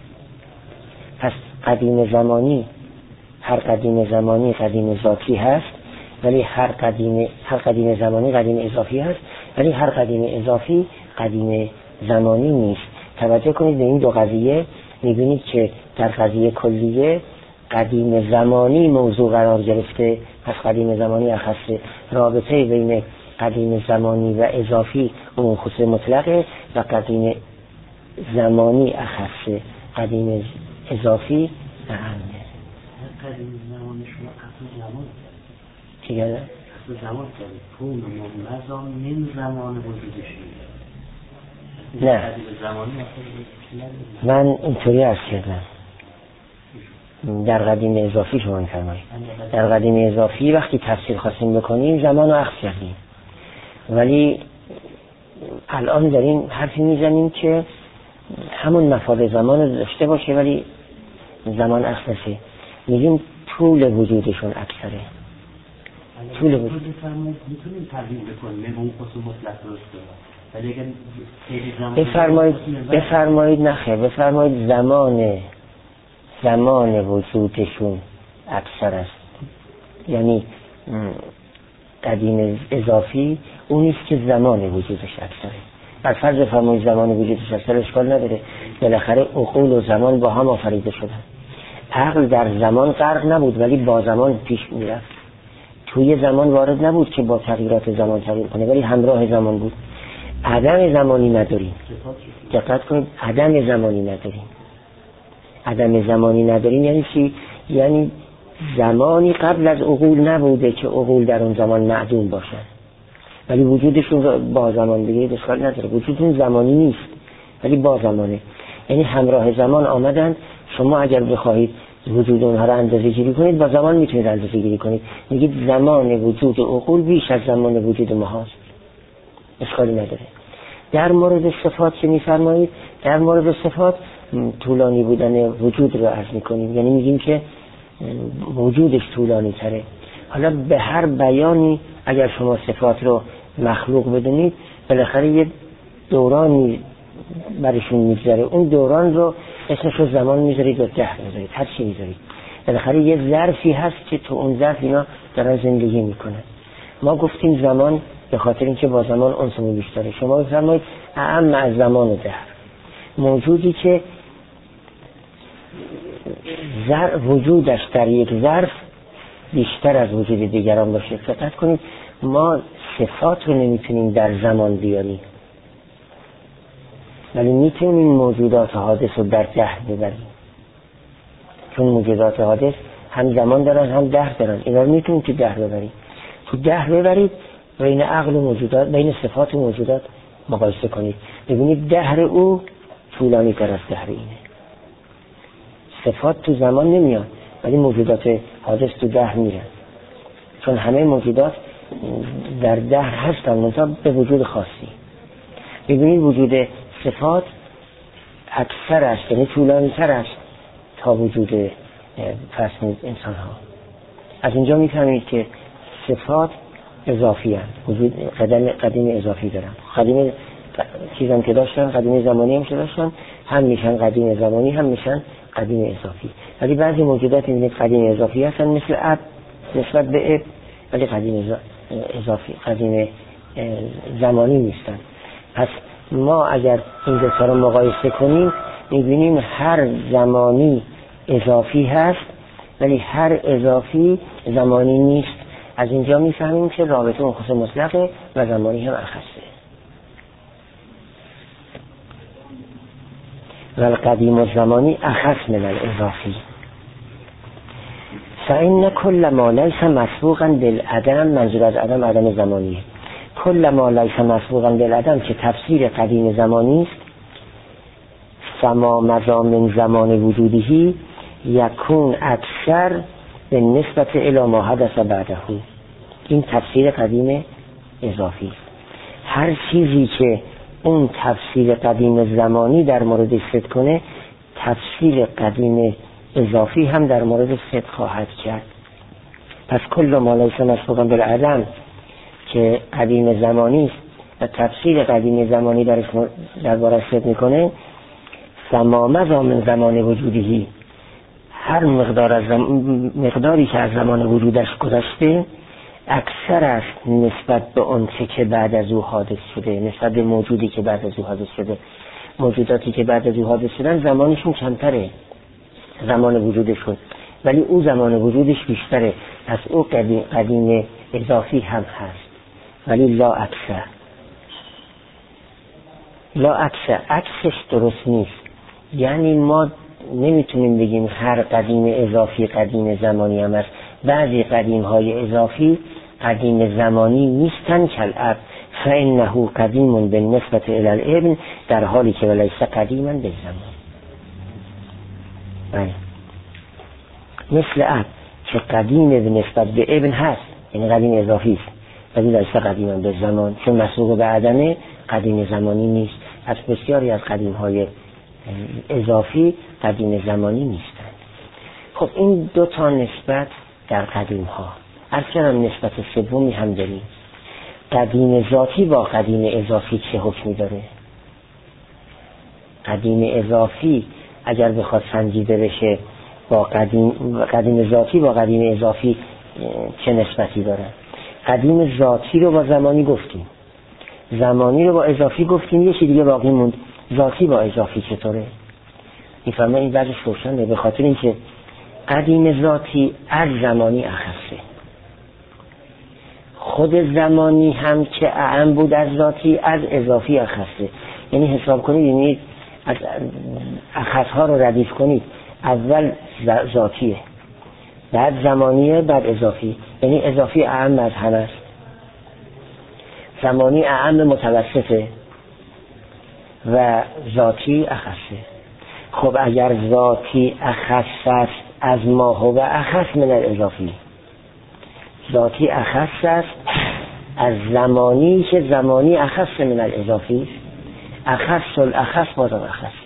پس قدیم زمانی، هر قدیم زمانی قدیم ذاتی هست، ولی هر قدیم هر قدیم زمانی قدیم اضافی هست، ولی هر قدیم اضافی قدیم زمانی نیست. توجه کنید به این دو قضیه، می‌بینید که در قضیه کلیه قدیم زمانی موضوع قرار گرفته، پس قدیم زمانی اخص. رابطه بین قدیم زمانی و اضافی اون خصوص مطلقه و قدیم زمانی اخص، قدیم اضافی اهمه. قدیم زمانی شما اصل زمان چی گرده؟ اصل زمان کنید کون و مزام من زمان وجودش نه، قدیم زمانی من اینطوری عرض کردم در قدیم اضافی شما می‌فرمایید. در قدیم اضافی وقتی تفسیر خواستیم بکنیم زمان رو اخذ کردیم، ولی الان داریم حرفی میزنیم که همون مفاد زمان رو داشته باشه ولی زمان اخذ نشه. میگیم طول وجودشون اکثره. طول وجود میتونیم تغییر بکنیم اون خصوص مطلق درسته، ولی اگر بفرمایید بفرمایید نخیر بفرمایید زمان زمان وجودشون اکثر است، یعنی قدیم اضافی اونیست که زمان وجودش اکثره. بر فرض بفرمایید زمان وجودش اکثر اشکال نداره، بالاخره عقول و زمان با هم آفریده شدن. عقل در زمان غرق نبود ولی با زمان پیش میرفت، توی زمان وارد نبود که با تغییرات زمان تغییر کنه ولی همراه زمان بود. عدم زمانی نداریم، دقت کنید، عدم زمانی نداریم. عدم زمانی نداریم یعنی چی؟ یعنی زمانی قبل از عقول نبوده که عقول در اون زمان معدوم باشن، ولی وجودشون با زمان بگیرید اشکال نداره، وجودشون زمانی نیست ولی با زمانه، یعنی همراه زمان آمدن. شما اگر بخواهید وجود اونها رو اندازه گیری کنید با زمان میتونید اندازه گیری کنید، میگید زمان وجود عقول بیش از زمان وجود ما هست، اشکالی نداره. در مورد صفات که میفرمایید، در مورد صفات طولانی بودن وجود رو عرض میکنیم، یعنی میگیم که وجودش طولانی تره. حالا به هر بیانی اگر شما صفات رو مخلوق بدونید بالاخره یه دورانی برشون میگذره، اون دوران رو اسمش رو زمان میذارید و دهر میذارید، هر چی میذارید، بالاخره یه ظرفی هست که تو اون ظرف اینا دارن زندگی میکنن. ما گفتیم زمان به خاطر اینکه با زمان انسان بیشتره. شما بفرمایید اعم از زمان و دهر، موجودی که وجودش در یک ظرف بیشتر از وجود دیگران باشه. دقت کنید ما صفات رو نمیتونیم در زمان بیاریم ولی میتونیم موجودات حادث رو در دهر ببریم، چون موجودات حادث هم زمان دارن هم دهر دارن، اینا رو میتونیم تو دهر ببریم. تو دهر ببرید بین عقل و موجودات، بین صفات و موجودات مقایسه کنید، ببینید دهر او طولانی تر از دهر اینه. صفات تو زمان نمیاد ولی موجودات حادث تو دهر میرن، چون همه موجودات در دهر هستن منتها به وجود خاصی. ببینید وجود صفات اکثر است، یعنی طولانی تر است تا وجود فرض کنید انسان ها. از اینجا میفهمید که صفات اضافی هست، وجود قدم قدیم اضافی دارن. قدیم چیزم که داشتن، قدیم زمانی هم که داشتن، هم میشن قدیم زمانی هم میشن قدیم اضافی. ولی بعضی موجودات میبینید قدیم اضافی هستن مثل اب نسبت به اب، ولی قدیم اضافی قدیم زمانی نیستن. پس ما اگر این دو تا رو مقایسه کنیم میبینیم هر زمانی اضافی هست ولی هر اضافی زمانی نیست. از اینجا میفهمیم که رابطه اون خصوص مطلقه و زمانی هم اخصه. و القدیم الزمانی اخص من الاضافی. فإن كل ما ليس مسبوقا بالعدم، منظور از عدم عدم زمانیه، کل ما لیس مسبوقا بالعدم که تفسیر قدیم زمانی است، فما مضى من زمان وجودهی یکون اکثر به نسبت الی ما حدث بعده. این تفسیر قدیم اضافی است. هر چیزی که اون تفسیر قدیم زمانی در مورد صدق کنه، تفسیر قدیم اضافی هم در مورد صدق خواهد کرد. پس کل ما لیس مسبوقا بالعدم که قدیم زمانی است و تفسیر قدیم زمانی درش درباره صدق میکنه، فما مضى من زمان وجودهی، هر مقدار از زم... مقداری که از زمان وجودش گذشته اکثر است نسبت به اون که بعد از او حادث شده، نسبت به موجودی که بعد از او حادث شده. موجوداتی که بعد از او حادث شدن زمانشون کمتره زمان وجودشون، ولی او زمان وجودش بیشتره. پس او قدیم, قدیم اضافی هم هست ولی لا اکثر. لا اکثر عکسش درست نیست. یعنی ما نمیتونیم بگیم هر قدیم اضافی قدیم زمانی هم هست. بعضی قدیم های اضافی قدیم زمانی نیستن کالاب، فانه قدیم بالنسبه الی الابن، در حالی که ولیس قدیما بالزمان. بله، مثل اب که قدیم به نسبت به ابن هست، یعنی قدیم اضافی است، ولی لیس قدیما بالزمان، چون مسبوق به عدمه قدیم زمانی نیست. از بسیاری از قدیم های اضافی قدیم زمانی نیستند. خب این دو تا نسبت در قدیم ها. اصلا نسبت سومی هم داریم. قدیم ذاتی با قدیم اضافی چه حکمی داره؟ قدیم اضافی اگر بخواد سنجیده بشه با قدیم قدیم ذاتی با قدیم اضافی چه نسبتی داره؟ قدیم ذاتی رو با زمانی گفتیم، زمانی رو با اضافی گفتیم، یه چیز دیگه باقی موند، ذاتی با اضافی چطوره؟ میفهمه این بعدش روشنه، به خاطر اینکه قدیم ذاتی از زمانی اخصه. خود زمانی هم که اعم بود از ذاتی از اضافی اخصه. یعنی حساب کنید، یعنی از اخصها رو ردیف کنید، اول ذاتیه، بعد زمانیه، بعد اضافی. یعنی اضافی اعم از همه است، زمانی اعم متوسطه و ذاتی اخصه. خب اگر ذاتی اخص است از ما هو اخص من الاضافی، ذاتی اخص است از زمانی که زمانی اخص من الاضافی، اخص الاخص بازم اخصه.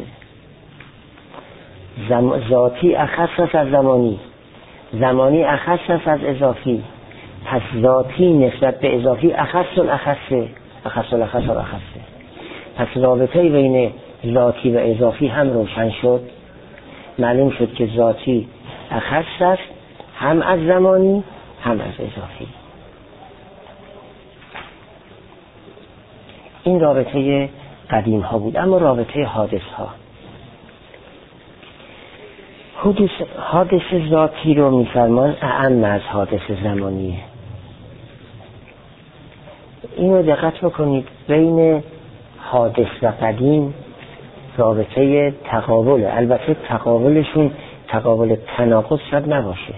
زم... ذاتی اخص است از زمانی، زمانی اخص است از اضافی. پس ذاتی نسبت به اضافی اخص الاخصه، اخص الاخص و اخصه. پس رابطه بین ذاتی و اضافی هم روشن شد. معلوم شد که ذاتی اخص است هم از زمانی هم از اضافی. این رابطه قدیم ها بود. اما رابطه حادث ها، حدث حادث ذاتی رو میفرمان اعم از حادث زمانیه. اینو دقت بکنید، بین حادث و قدیم رابطه تقابله. البته تقابلشون تقابل تناقض شد نباشه،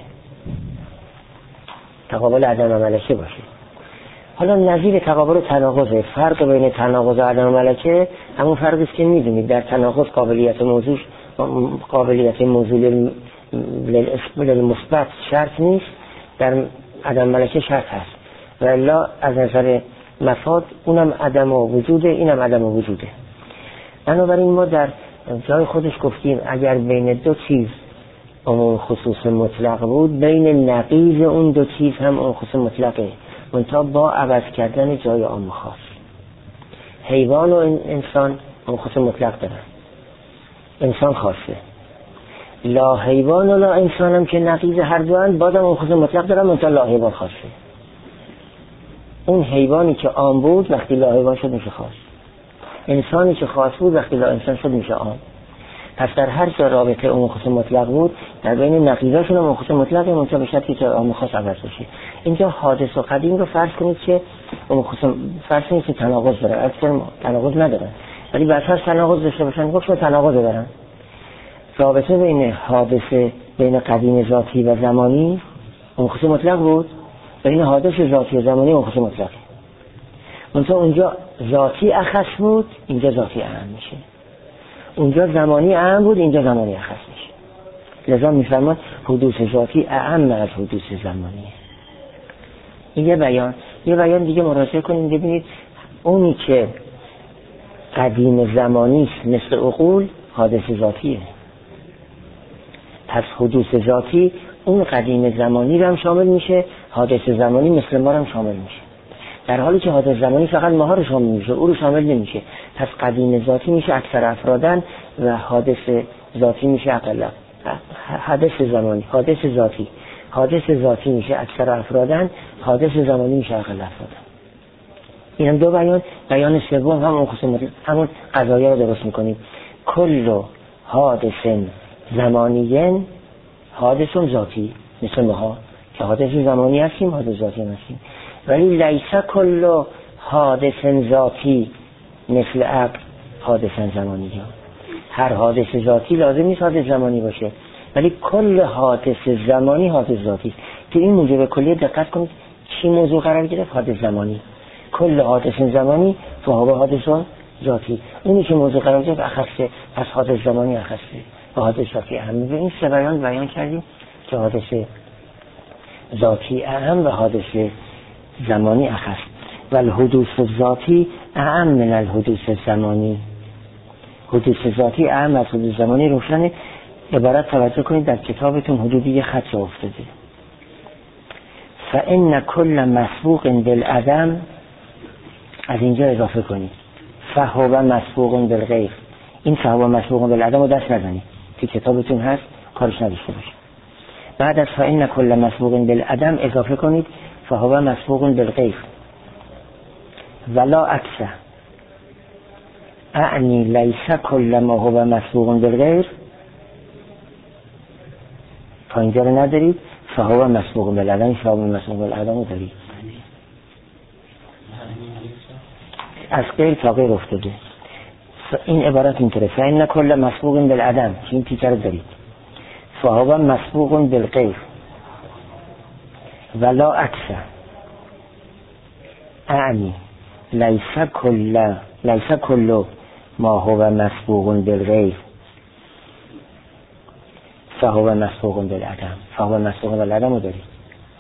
تقابل عدم ملکه باشه. حالا نظیر تقابل تناقضه. فرق بین تناقض و عدم ملکه همون فرقی است که میدونید در تناقض قابلیت موضوع قابلیت موضوع للمثبت شرط نیست، در عدم ملکه شرط هست. و الا از نظر مفاد اونم عدم وجوده، اینم عدم وجوده. بنابراین ما در جای خودش گفتیم اگر بین دو چیز اون خصوص مطلق بود، بین نقیض اون دو چیز هم اون خصوص مطلقه. منتها با عوض کردن جای عام و خاص. حیوان و انسان خاص مطلق دارن، انسان خاصه، لا حیوان و لا انسان هم که نقیض هر دو هستند بازم اون خاص مطلق دارن، منتها لا حیوان خاصه. اون حیوانی که عام بود وقتی لا حیوان شد میشه خاص، انسانی که خاص بود وقتی لا انسان شد میشه عام. پس در هر جا رابطه اون خاص مطلق بود در بین نقیضاشون هم خاص مطلق منتها به شرطی که عام خاص عوض بشه. اینجا حادث و قدیم رو فرض کنید که اون خاص فرض کنید که تناقض داره، اصلا تناقض نداره، ولی بعضی تناقض داشته باشن گفتم تناقض دارن. رابطه بین حادثه بین قدیم ذاتی و زمانی اون خاص مطلق بود، بین حادث ذاتی و زمانی اون خاص مطلق. منتها اونجا ذاتی اخص بود، اینجا ذاتی اعم میشه. اونجا زمانی اعم بود، اینجا زمانی اخص میشه. لذا میفرمان حدوث ذاتی اعم از حدوث زمانیه. این یه بیان. یه بیان دیگه مراجعه کنیم ببینید اونی که قدیم زمانی است مثل عقول حادث ذاتیه. پس حدوث ذاتی اون قدیم زمانی رو هم شامل میشه، حادث زمانی مثل ما رو هم شامل میشه. در حالی که حادث زمانی فقط ماها رو شامل میشه، او رو شامل نمیشه. پس قدیم ذاتی میشه اکثر افرادن و حادث ذاتی میشه اقل. حادث زمانی، حادث ذاتی، حادث ذاتی میشه اکثر افرادن، حادث زمانی میشه اقل افرادن. این هم دو بیان. بیان سوم هم اون خصوص همون قضایا رو درست میکنیم. کل حادث زمانیین حادث ذاتی مثل ماها که حادث زمانی هستیم، حادث ذاتی هستیم. ولی لیس کل حادث ذاتی مثل عقل حادث زمانی ها. هر حادث ذاتی لازم نیست حادث زمانی باشه، ولی کل حادث زمانی حادث ذاتی. تو این موضوع کلی دقت کنید چی موضوع قرار گرفت؟ حادث زمانی. کل حادث زمانی فهو حادث ذاتی. اونی که موضوع قرار گرفت اخصه، پس حادث زمانی اخصه و حادث ذاتی اهم. این سه بیان بیان کردیم که حادث ذاتی اهم و حادث زمانی اخص. و الحدوث ذاتی اهم من الحدوث زمانی. حدوث ذاتی اهم از حدوث زمانی. روشن عبارت توجه کنید در کتابتون حدودی یه خط افتاده. فإن كل مسبوق بالعدم، از اینجا اضافه کنید فهو مسبوق بالغیر. این فهو مسبوق بالعدم رو دست نزنید، تو کتابتون هست کارش نداشته باشید. بعد از فإن كل مسبوق بالعدم اضافه کنید فهو مسبوق بالغیر ولا عکسه. اعنی لیس کل ما هو مسبوق بالغیر. تا اینجا رو ندارید، فهو مسبوق بالعدم، فهو مسبوق بالعدم رو دارید. از غیر تا غیر افتاده. این عبارت اینطوره فإن کل مسبوق بالعدم که این تیکه رو دارید، فهو مسبوق بالغیر ولا عکسه. اعنی لیس کل لیس کل ما هو مسبوق بالغیر فهو مسبوق بالعدم، فهو مسبوق بالعدم رو دارید.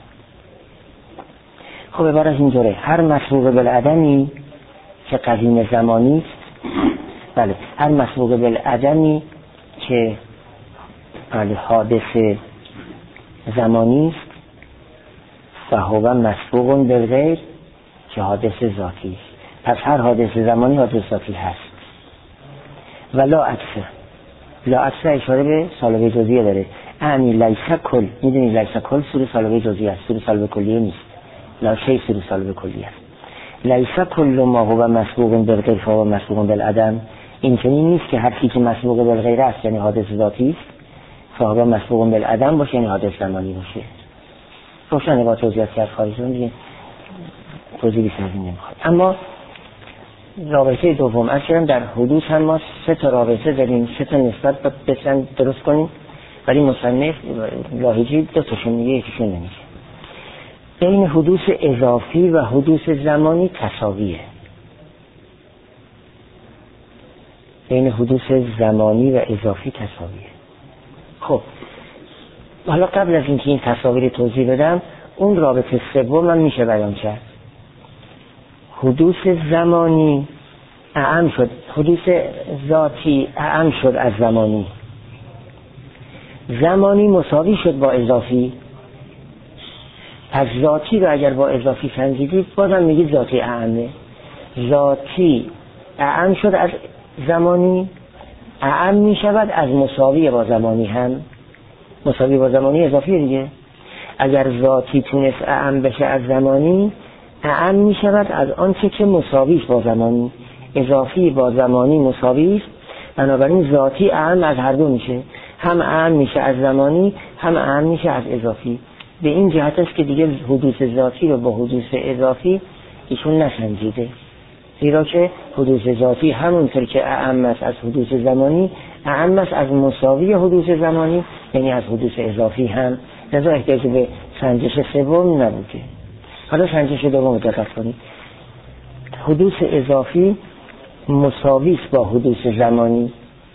خب عبارت اینطوره هر مسبوق بالعدمی که قدیم زمانی است، بله هر مسبوق بالعدمی که بله حادث زمانی است فهو مسبوق بالغیر که حادث ذاتی است. پس هر حادث زمانی حادث ذاتی هست. ولا عکسه. لا عکسه اشاره به سالبه جزئیه داره. اعنی لیس کل، میدونی لیس کل سور سالبه جزئیه است، سور سالبه کلیه نیست. لا شی سور سالبه کلیه است. لیس کل ما هو مسبوق بالغیر فهو مسبوق بالعدم. این چنین نیست که هر چیزی که مسبوق بالغیر است یعنی حادث ذاتی است فهو مسبوق بالعدم باشه یعنی حادث زمانی باشه. روشن با توضیحات کرد خواهیشون دیگه توضیح بیشتر نمیخواد. اما رابطه دوم از چرم در حدوث هم ما سه تا رابطه داریم، سه تا نسبت باید بسن درست کنیم، ولی مصنف لاحجی دو تاشون میگه یکیشون نمیگه. بین حدوث اضافی و حدوث زمانی تساویه. بین حدوث زمانی و اضافی تساویه. خب حالا قبل از اینکه این تساوی رو توضیح بدم اون رابطه سوم هم میشه بیان کرد. حدوث زمانی اعم شد، حدوث ذاتی اعم شد از زمانی، زمانی مساوی شد با اضافی. پس ذاتی رو اگر با اضافی سنجیدید بازم میگید ذاتی اعمه. ذاتی اعم شد از زمانی، اعم می شود از مساوی با زمانی هم. مساوی با زمانی اضافی دیگه. اگر ذاتی تونست اعم بشه از زمانی، اعم می شود از آنچه که مساویش با زمانی. اضافی با زمانی مساویش، بنابراین ذاتی اعم از هر دو میشه، هم اعم میشه از زمانی، هم اعم میشه از اضافی. به این جهت است که دیگه حدوث ذاتی رو با حدوث اضافی ایشون نسنجیده، زیرا که حدوث ذاتی همونطور که اعم است از حدوث زمانی، اعم است از مساوی حدوث زمانی، یعنی از حدوث اضافی هم. لذا احتیاج به سنجش سوم نبوده. حالا سنجش دوم دقت کنید. حدوث اضافی مساوی است با حدوث زمانی.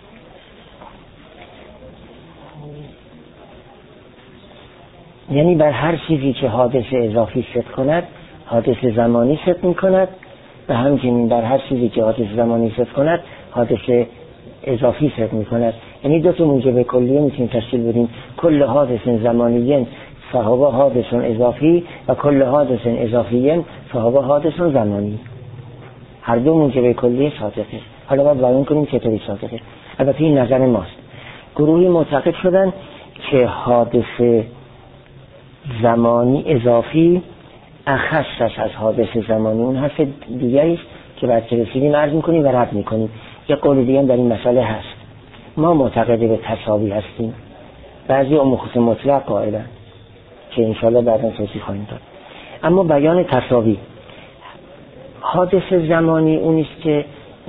یعنی بر هر چیزی که حادث اضافی ست کند، حادث زمانی ست می کند، و همچنین بر هر چیزی که حادث زمانی ست کند، حادث اضافی ست می کند. یعنی دو تا موجب کلیه میتونیم تشکیل بدیم: کل حادث زمانی فهو حادث اضافی و کل حادث اضافی فهو حادث زمانی. هر دو موجب کلیه صادقه. حالا باید بیان کنیم چطوری صادقه. البته این نظر ماست. گروهی معتقد شدن که حادث زمانی اضافی اخص است از حادث زمانی. اون حرف دیگری است که بعد که رسیدیم عرض میکنیم و رد میکنیم. یه قول دیگه هم در این مسئله هست. ما معتقد به تساوی هستیم، بعضی امور مطلق قائلن که انشاءالله بعدا توضیح خواهیم داد. اما بیان تساوی، حادث زمانی اونیست که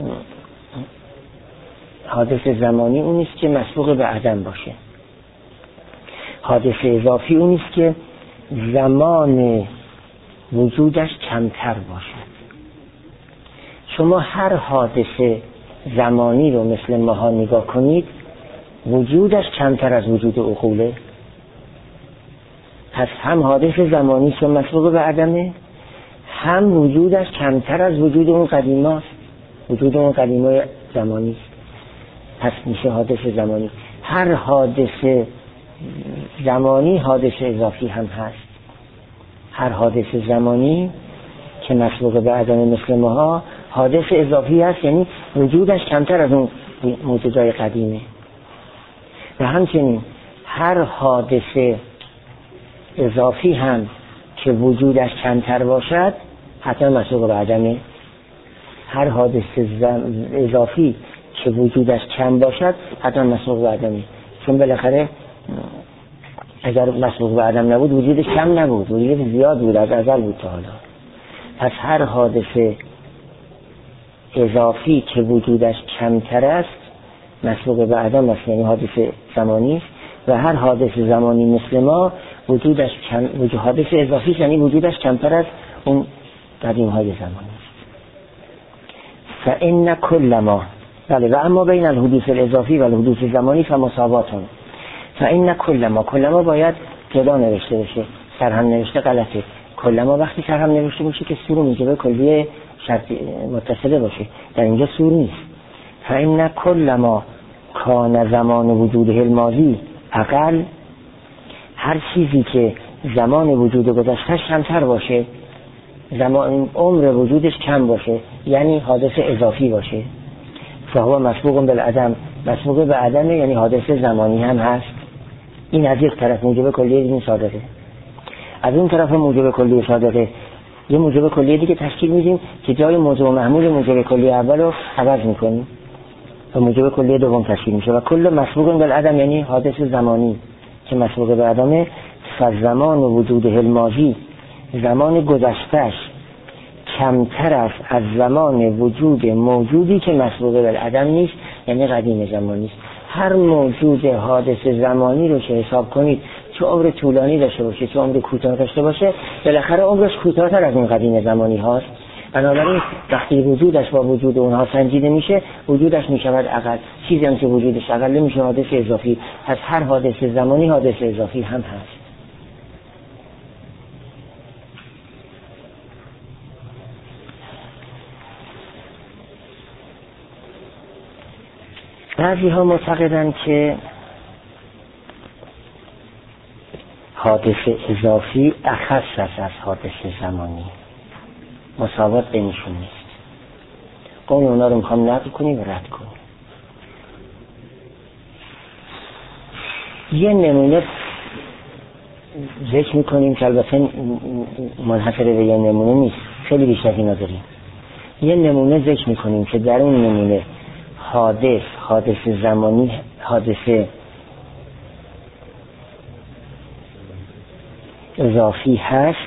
حادث زمانی اونیست که مسبوق به عدم باشه. حادث اضافی اونیست که زمان وجودش کمتر باشد. شما هر حادثه زمانی رو مثل ماها نگاه کنید، وجودش کمتر از وجود عقوله. پس هم حادث زمانی که مسبوق به عدمه، هم وجودش کمتر از وجود اون قدیماست. وجود اون قدیمای زمانی است، پس میشه حادث زمانی. هر حادث زمانی حادث اضافی هم هست. هر حادث زمانی که مسبوق به عدم مثل ماها حادث اضافی هست، یعنی وجودش کمتر از اون موجودای قدیمه. و همچنین هر حادث اضافی هم که وجودش کمتر باشد حتما مسبوق به عدمه. هر حادث اضافی که وجودش کم باشد حتما مسبوق به عدمه، چون بالاخره اگر مسبوق به عدم نبود وجودش کم نبود، وجودش زیاد بود، از ازل بود تا حالا. پس هر حادث اضافی که وجودش کمتر است مسبوق به عدم است، یعنی حادث زمانی است. و هر حادث زمانی مثل ما وجودش کم، وجود حادث اضافی است، یعنی وجودش کمتر از اون قدیم های زمانی است. فإن كل ما بله و اما بین الحدوث الاضافی و الحدوث زمانی فمساواتون. فإن كل ما، کل ما باید جدا نوشته بشه، سرهم نوشته غلطه. کل ما وقتی سرهم نوشته باشه که سور موجب کلیه شرط متصله باشه، در اینجا سور نیست. فإن كل ما کان زمان وجوده الماضی اقل، هر چیزی که زمان وجود گذشتهش کمتر باشه، زمان عمر وجودش کم باشه، یعنی حادث اضافی باشه، فهو مسبوق بالعدم، مسبوق به عدمه، یعنی حادث زمانی هم هست. این از یک طرف موجب کلیه این صادقه. از اون طرف موجب کلیه صادقه یه موجب کلیه دیگه تشکیل میدیم که جای موضوع محمول موجب کلیه اول رو عوض میکنیم و موجب کلیه دوم تشکیل میشه. و کل مسبوق بالعدم یعنی حادث زمانی که مسبوق به عدمه. فزمان وجود الماضی، زمان گذشتهش کمتر است از زمان وجود موجودی که مسبوق بالعدم نیست، یعنی قدیم زمانی است. هر موجود حادث زمانی رو که حساب کنید، چه عمر طولانی داشته باشه چه عمر کوتاه داشته باشه، بالاخره عمرش کوتاه‌تر از اون قدیم زمانی هاست. بنابراین وقتی وجودش با وجود اونها سنجیده میشه، وجودش میشود اقل. چیزی هم که وجودش اقل میشه حادث اضافی. پس هر حادث زمانی حادث اضافی هم هست. بعضی ها معتقدند که حادث اضافی اخص است از حادث زمانی، مساوات بینشون نیست. قول اونا رو میخوام نقل کنیم و رد کنیم. یه نمونه ذکر میکنیم که البته منحصر به یه نمونه نیست، خیلی بیشتر اینا داریم. یه نمونه ذکر میکنیم که در اون نمونه حادث حادث زمانی حادث اضافی هست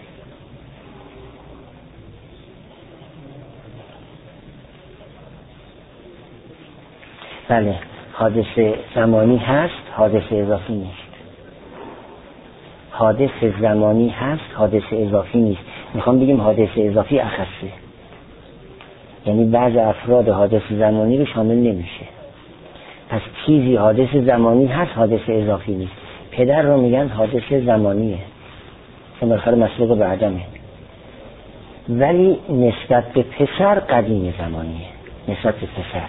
بله حادث زمانی هست، حادث اضافی نیست. حادث زمانی هست، حادث اضافی نیست. میخوام بگیم حادث اضافی اخصه، یعنی بعض افراد حادث زمانی رو شامل نمیشه. پس چیزی حادث زمانی هست، حادث اضافی نیست. پدر رو میگن حادث زمانیه که بالاخره مسبوق به عدمه، ولی نسبت به پسر قدیم زمانیه. نسبت به پسر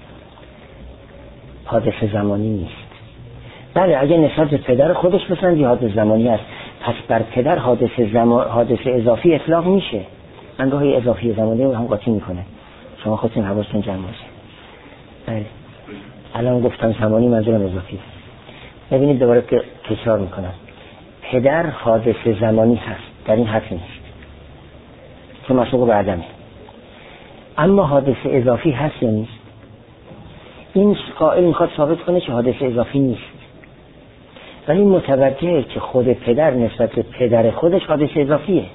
حادث زمانی نیست. بله اگه نسبت به پدر خودش بسندی حادث زمانی است، پس بر پدر حادث زمان حادث اضافی اطلاق میشه. انگاهی اضافی زمانی رو هم قاطی میکنه. شما خودتون حواستون جمع باشه. بله الان گفتم زمانی، منظورم اضافی. ببینید دوباره که تکرار میکنم، پدر حادث زمانی هست، در این حرف نیست که مسبوق به عدمه. اما حادث اضافی هست یا نیست؟ این قائل میخواد ثابت کنه که حادث اضافی نیست، ولی متوجهه که خود پدر نسبت به پدر خودش حادث اضافیه.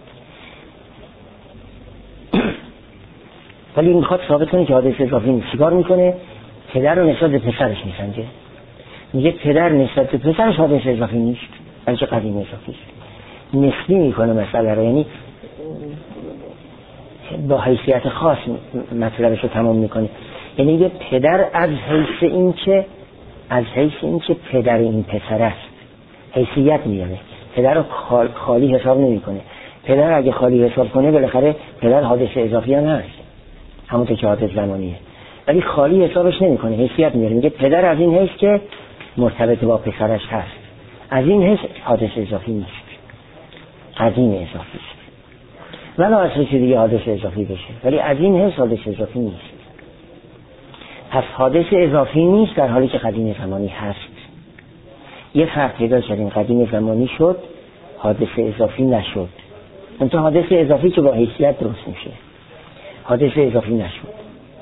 ولی میخواد ثابت کنه که حادث اضافی نیست. چیکار میکنه؟ پدر رو نسبت به پسرش میسنجه. میگه پدر نسبت به پسرش حادث اضافی نیست، بلکه قدیم اضافی است. نسبی میکنه مسئله رو، یعنی با حیثیت خاص مطلبش رو تمام میکنه. یعنی یه پدر از حیث این که از حیث این که پدر این پسر است حیثیت میاره، پدر رو خالی حساب نمیکنه. پدر اگه خالی حساب کنه بالاخره پدر حادث اضافی هم هست، همونطور که حادث زمانیه، ولی خالی حسابش نمیکنه، حیثیت میاره. میگه پدر از این حیث که مرتبط با پسرش هست، از این حیث حادث اضافی نیست، قدیم اضافی است. ولی از حیث دیگه حادث اضافی بشه، ولی از این حیث حادث اضافی نیست. پس حادث اضافی نیست در حالی که قدیم زمانی هست. یه فرق پیدا کردیم، قدیم زمانی شد، حادث اضافی نشد. اون تو حادث اضافی که با حیثیت درست میشه، حادث اضافی نشد.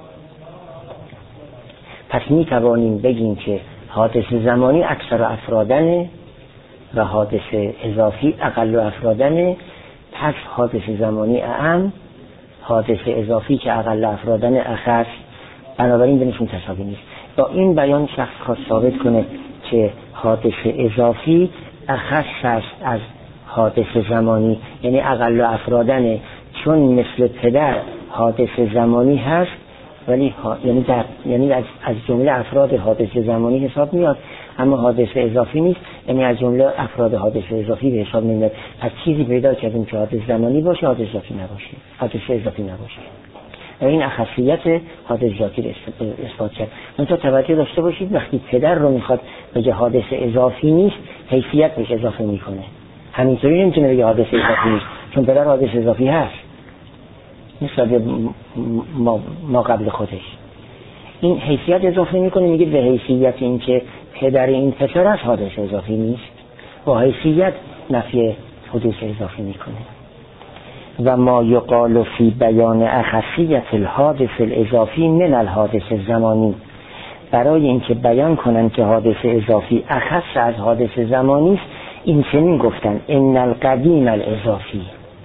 پس می توانیم بگیم که حادث زمانی اکثر افرادنه و حادث اضافی اقل افرادنه. پس حادث زمانی اعم، حادث اضافی که اقل افرادن اخص، بنابراین بینشون تساوی نیست. با این بیان شخص خواست ثابت کنه که حادث اضافی اخص است از حادث زمانی، یعنی اقل افرادنه، چون مثل پدر حادث زمانی هست، ولی ها... یعنی, در... یعنی از, از جمله افراد حادث زمانی حساب میاد، اما حادث اضافی نیست، یعنی از جمله افراد حادث اضافی به حساب نمیاد. از چیزی پیدا کردیم که حادث زمانی باشه، حادث اضافی نباشه، حادث اضافی نباشه. این اخصیت حادث ذاتی رو اثبات کرد. منتها توجه داشته باشید وقتی پدر رو میخواد بگه حادث اضافی نیست، حیثیت بهش اضافه میکنه. همینطوری نمیتونه بگه حادث اضافی نیست، چون پدر حادث اضافی هست نسبت ما, ما قبل خودش. این حیثیت اضافه میکنه، میگه به حیثیت این که پدر این پسر است حادث اضافی نیست، با حیثیت نفی حدوث اضافی میکنه. و ما یقال فی بیان اخصیت الحادث الاضافی من الحادث زمانی، برای اینکه بیان کنن که حادث اضافی اخص از حادث زمانی است، این چنین گفتن ان القدیم الاضافی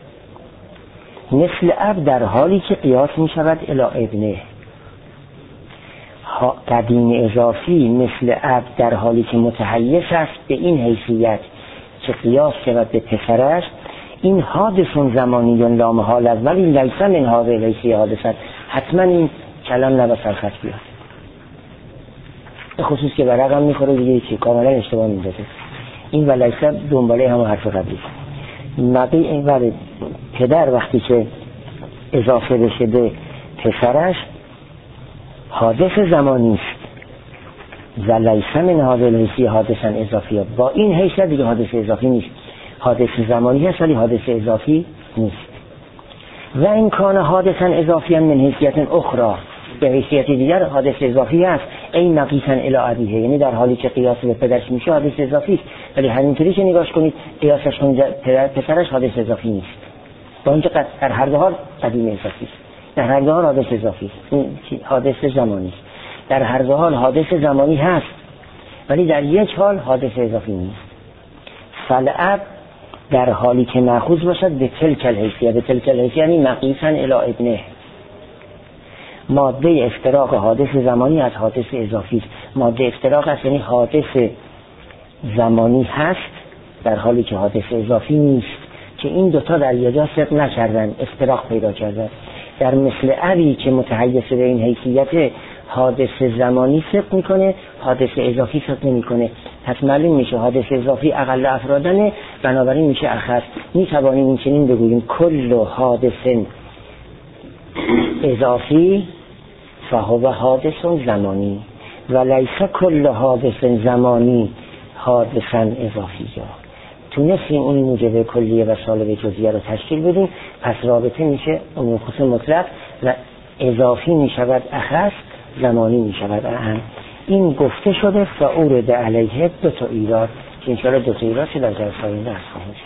مثل اب در حالی که قیاس می شود الی ابنه. قدیم اضافی مثل اب در حالی که متحیز است به این حیثیت که قیاس شود به پسر است، این حادثون زمانی لا محال است، ولی لیس من هذه لیس حادثت. حتما این کلام نباید سرخط بیاد، به خصوص که برقم میخوره دیگه چی کاملا اشتباه میداده. این و لیس دنباله همون حرف قبلی. نبی این ولی پدر وقتی که اضافه بشه به پسرش حادث زمانی است، و لیس من هذه الحیثیه حادثا اضافیه، با این حیثیت دیگه حادثه اضافی نیست، حادث زمانی هست ولی حادث اضافی نیست. و این کان حادثا اضافیا من حیثیت اخرى، به حیثیت دیگر حادث اضافی است، این نقیسا الی ابیه، یعنی در حالی که قیاس به پدرش میشه حادث اضافی است، ولی همینطوری که نگاش کنید قیاسش کنید پدر پسرش حادث اضافی نیست، با اینکه در هر دو حال قدیم اضافی است، در هر دو حال حادث اضافی است، این حادث زمانی است، در هر دو حال حادث زمانی هست ولی در یک حال حادث اضافی نیست. فالاب در حالی که مأخوذ باشد به تلک الحیثیه، به تلک الحیثیه یعنی مقیسا الی ابنه، ماده افتراق حادث زمانی از حادث اضافی است. ماده افتراق است یعنی حادث زمانی هست در حالی که حادث اضافی نیست، که این دوتا در یجا صدق نکردن، افتراق پیدا کردن. در مثل ابی که متحیز به این حیثیت حادث زمانی صدق میکنه، حادث اضافی صدق نمیکنه، پس معلوم میشه حادث اضافی اقل افرادنه، بنابراین میشه اخص. میتوانیم این چنین بگوییم کل حادث اضافی فهو حادث زمانی و لیس کل حادث زمانی حادثا اضافی. جا تونستیم اون موجب کلیه و سالب جزئیه رو تشکیل بدیم، پس رابطه میشه عموم خصوص مطلق و اضافی میشود اخص، زمانی میشود اعم. این گفته شده فاورد علیه دو تا ایراد که انشاءالله دو تا ایراد که در جلسه آینده هست خواهیم.